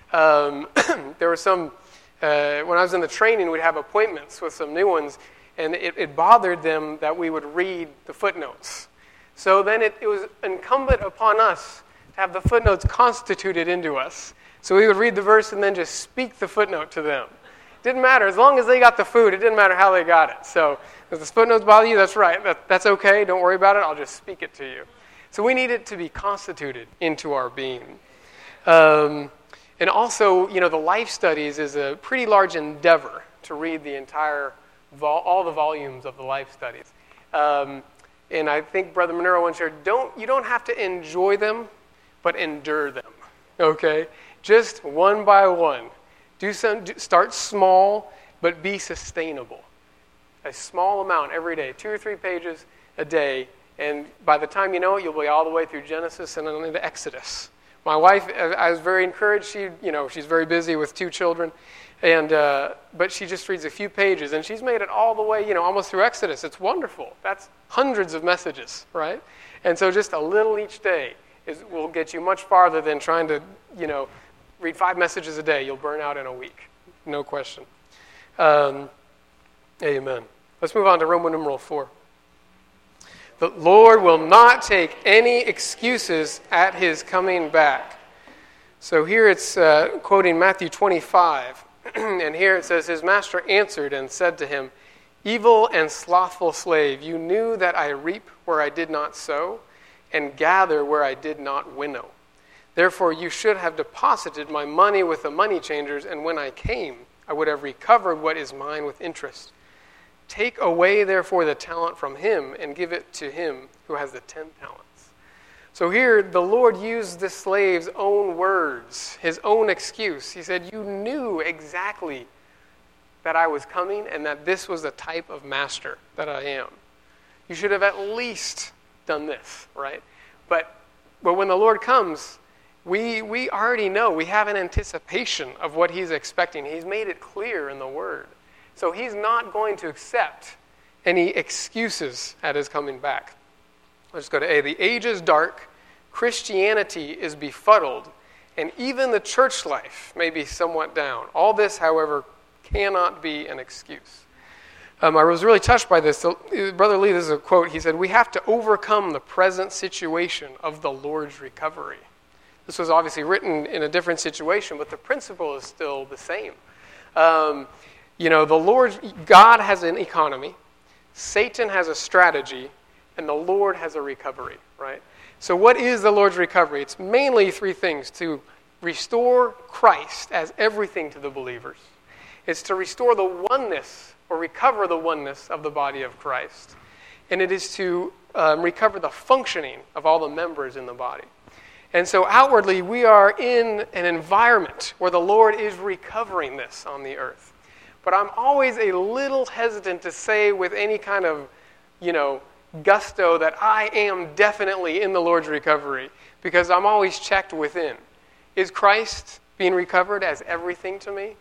There were some, when I was in the training, we'd have appointments with some new ones, and it bothered them that we would read the footnotes. So then it was incumbent upon us to have the footnotes constituted into us. So we would read the verse and then just speak the footnote to them. Didn't matter. As long as they got the food, it didn't matter how they got it. So if the footnotes bother you, that's right. That's okay. Don't worry about it. I'll just speak it to you. So we need it to be constituted into our being. And also, the life studies is a pretty large endeavor to read the entire, all the volumes of the life studies. And I think Brother Monero once shared, you don't have to enjoy them, but endure them. Okay? Just one by one. Start small, but be sustainable. A small amount every day, 2 or 3 pages a day, and by the time you know it, you'll be all the way through Genesis and then into Exodus. My wife, I was very encouraged. She's very busy with 2 children, but she just reads a few pages, and she's made it all the way, almost through Exodus. It's wonderful. That's hundreds of messages, right? And so just a little each day will get you much farther than trying to, read 5 messages a day. You'll burn out in a week. No question. Amen. Let's move on to Roman numeral 4. The Lord will not take any excuses at his coming back. So here it's quoting Matthew 25. And here it says, his master answered and said to him, "Evil and slothful slave, you knew that I reap where I did not sow, and gather where I did not winnow. Therefore you should have deposited my money with the money changers, and when I came, I would have recovered what is mine with interest. Take away, therefore, the talent from him, and give it to him who has the 10 talents. So here, the Lord used the slave's own words, his own excuse. He said, you knew exactly that I was coming, and that this was the type of master that I am. You should have at least done this, right? But when the Lord comes, we already know. We have an anticipation of what he's expecting. He's made it clear in the Word. So he's not going to accept any excuses at his coming back. Let's go to A. The age is dark, Christianity is befuddled, and even the church life may be somewhat down. All this, however, cannot be an excuse. I was really touched by this. Brother Lee, this is a quote. He said, we have to overcome the present situation of the Lord's recovery. This was obviously written in a different situation, but the principle is still the same. God has an economy, Satan has a strategy, and the Lord has a recovery, right? So what is the Lord's recovery? It's mainly 3 things: to restore Christ as everything to the believers. It's to restore the oneness, or recover the oneness of the body of Christ. And it is to recover the functioning of all the members in the body. And so outwardly, we are in an environment where the Lord is recovering this on the earth. But I'm always a little hesitant to say with any kind of, gusto that I am definitely in the Lord's recovery, because I'm always checked within. Is Christ being recovered as everything to me?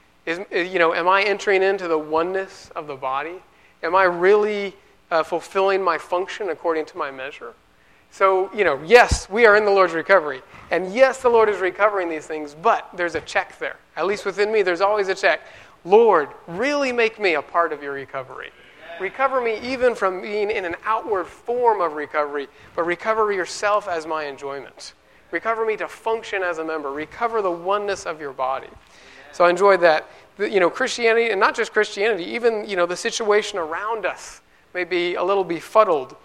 Am I entering into the oneness of the body? Am I really fulfilling my function according to my measure? So, yes, we are in the Lord's recovery. And yes, the Lord is recovering these things, but there's a check there. At least within me, there's always a check. Lord, really make me a part of your recovery. Recover me even from being in an outward form of recovery, but recover yourself as my enjoyment. Recover me to function as a member. Recover the oneness of your body. So I enjoyed that. Christianity, and not just Christianity, even, the situation around us may be a little befuddled,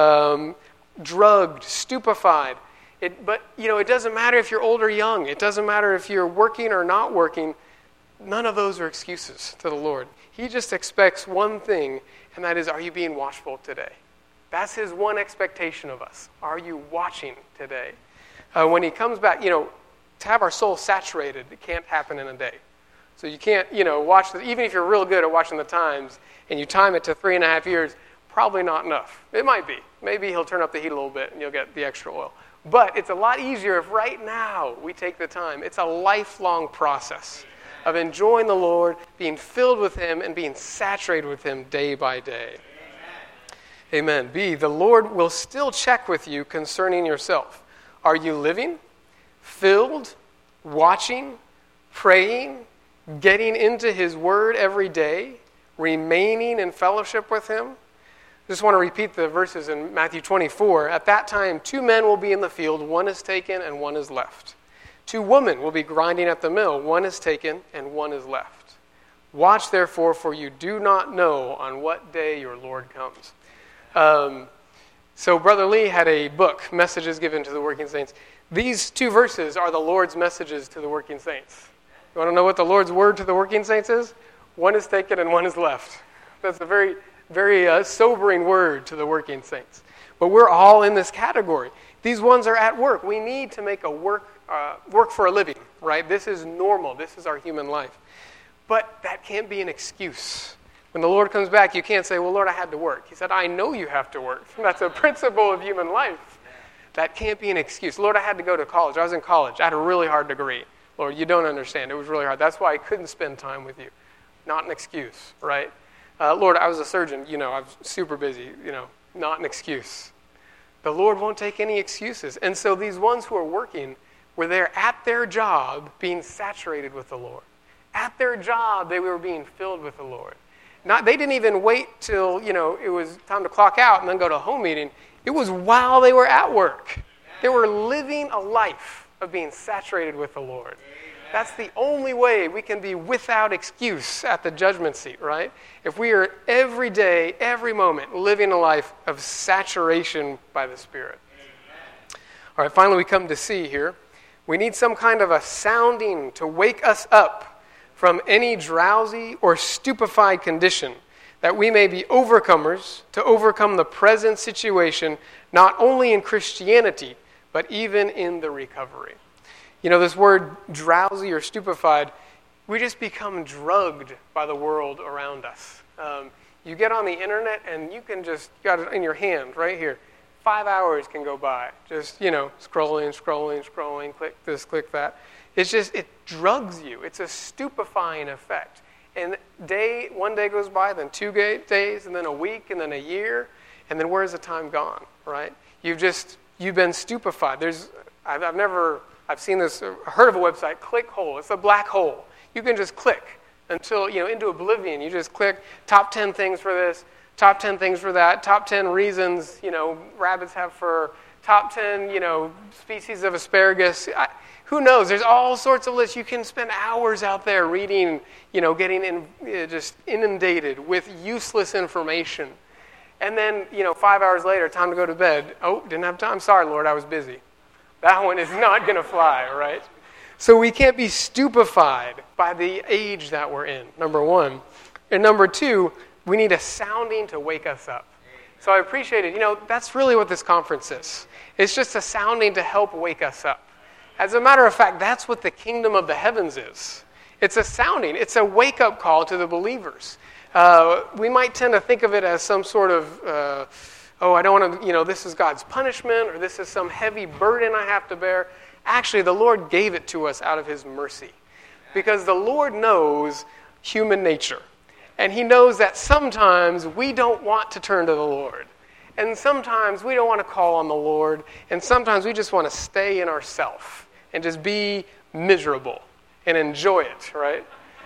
drugged, stupefied. But it doesn't matter if you're old or young. It doesn't matter if you're working or not working. None of those are excuses to the Lord. He just expects one thing, and that is, are you being watchful today? That's his one expectation of us. Are you watching today? When he comes back, to have our soul saturated, it can't happen in a day. So you can't, watch, even if you're real good at watching the times, and you time it to 3.5 years, probably not enough. It might be. Maybe he'll turn up the heat a little bit, and you'll get the extra oil. But it's a lot easier if right now we take the time. It's a lifelong process of enjoying the Lord, being filled with him, and being saturated with him day by day. Amen. B, the Lord will still check with you concerning yourself. Are you living, filled, watching, praying, getting into his word every day, remaining in fellowship with him? I just want to repeat the verses in Matthew 24. At that time, 2 men will be in the field, one is taken and one is left. 2 women will be grinding at the mill, one is taken and one is left. Watch therefore, for you do not know on what day your Lord comes. So Brother Lee had a book, Messages Given to the Working Saints. These 2 verses are the Lord's messages to the working saints. You want to know what the Lord's word to the working saints is? One is taken and one is left. That's a very, very sobering word to the working saints. But we're all in this category. These ones are at work. We need to make a work for a living, right? This is normal. This is our human life. But that can't be an excuse. When the Lord comes back, you can't say, well, Lord, I had to work. He said, I know you have to work. That's a principle of human life. That can't be an excuse. Lord, I had to go to college. I was in college. I had a really hard degree. Lord, you don't understand. It was really hard. That's why I couldn't spend time with you. Not an excuse, right? Lord, I was a surgeon. I was super busy. Not an excuse. The Lord won't take any excuses. And so these ones who are working were there at their job being saturated with the Lord. At their job, they were being filled with the Lord. They didn't even wait till, it was time to clock out and then go to a home meeting. It was while they were at work. They were living a life of being saturated with the Lord. That's the only way we can be without excuse at the judgment seat, right? If we are every day, every moment, living a life of saturation by the Spirit. All right, finally we come to C here. We need some kind of a sounding to wake us up from any drowsy or stupefied condition, that we may be overcomers to overcome the present situation, not only in Christianity, but even in the recovery. This word drowsy or stupefied, we just become drugged by the world around us. You get on the internet and you got it in your hand right here. 5 hours can go by. Just, scrolling, click this, click that. It drugs you. It's a stupefying effect. And one day goes by, then 2 days, and then a week, and then a year, and then where's the time gone, right? You've been stupefied. I've seen this, heard of a website, ClickHole. It's a black hole. You can just click until, into oblivion. You just click top 10 things for this, top 10 things for that, top 10 reasons, rabbits have fur, top 10, species of asparagus. Who knows? There's all sorts of lists. You can spend hours out there reading, getting just inundated with useless information. And then, 5 hours later, time to go to bed. Oh, didn't have time. Sorry, Lord, I was busy. That one is not going to fly, right? So we can't be stupefied by the age that we're in, number one. And number two, we need a sounding to wake us up. So I appreciate it. That's really what this conference is. It's just a sounding to help wake us up. As a matter of fact, that's what the kingdom of the heavens is. It's a sounding. It's a wake-up call to the believers. We might tend to think of it as some sort of, I don't want to, this is God's punishment, or this is some heavy burden I have to bear. Actually, the Lord gave it to us out of his mercy. Because the Lord knows human nature. And he knows that sometimes we don't want to turn to the Lord. And sometimes we don't want to call on the Lord. And sometimes we just want to stay in ourself and just be miserable and enjoy it, right?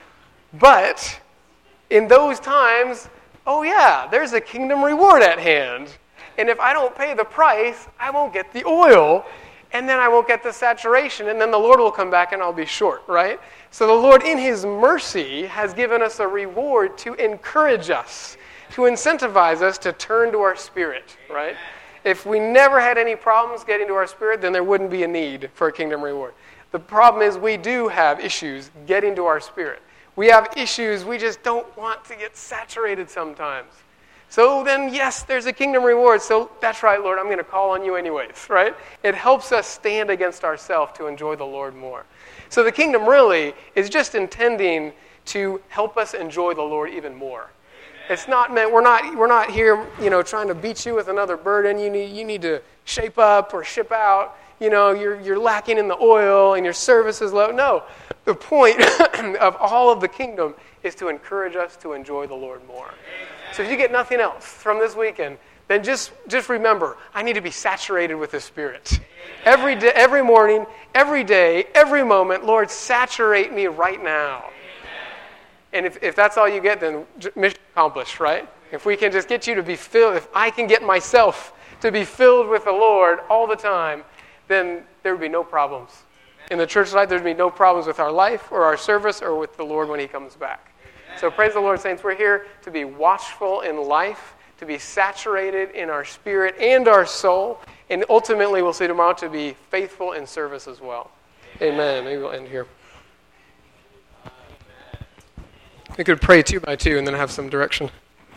But in those times, there's a kingdom reward at hand. And if I don't pay the price, I won't get the oil. And then I won't get the saturation. And then the Lord will come back and I'll be short, right? So the Lord, in his mercy, has given us a reward to encourage us, to incentivize us to turn to our spirit, right? If we never had any problems getting to our spirit, then there wouldn't be a need for a kingdom reward. The problem is we do have issues getting to our spirit. We have issues we just don't want to get saturated sometimes. So then, yes, there's a kingdom reward. So that's right, Lord, I'm going to call on you anyways, right? It helps us stand against ourselves to enjoy the Lord more. So the kingdom really is just intending to help us enjoy the Lord even more. It's not meant, we're not here, trying to beat you with another burden. You need to shape up or ship out. You're lacking in the oil and your service is low. No, the point of all of the kingdom is to encourage us to enjoy the Lord more. So if you get nothing else from this weekend, then just remember, I need to be saturated with the Spirit. Every day, every morning, every day, every moment, Lord, saturate me right now. And if that's all you get, then mission accomplished, right? If we can just get you to be filled, if I can get myself to be filled with the Lord all the time, then there would be no problems. In the church life, there would be no problems with our life or our service or with the Lord when he comes back. So praise the Lord, saints. We're here to be watchful in life, to be saturated in our spirit and our soul, and ultimately, we'll see tomorrow, to be faithful in service as well. Amen. Maybe we'll end here. We could pray 2 by 2 and then have some direction.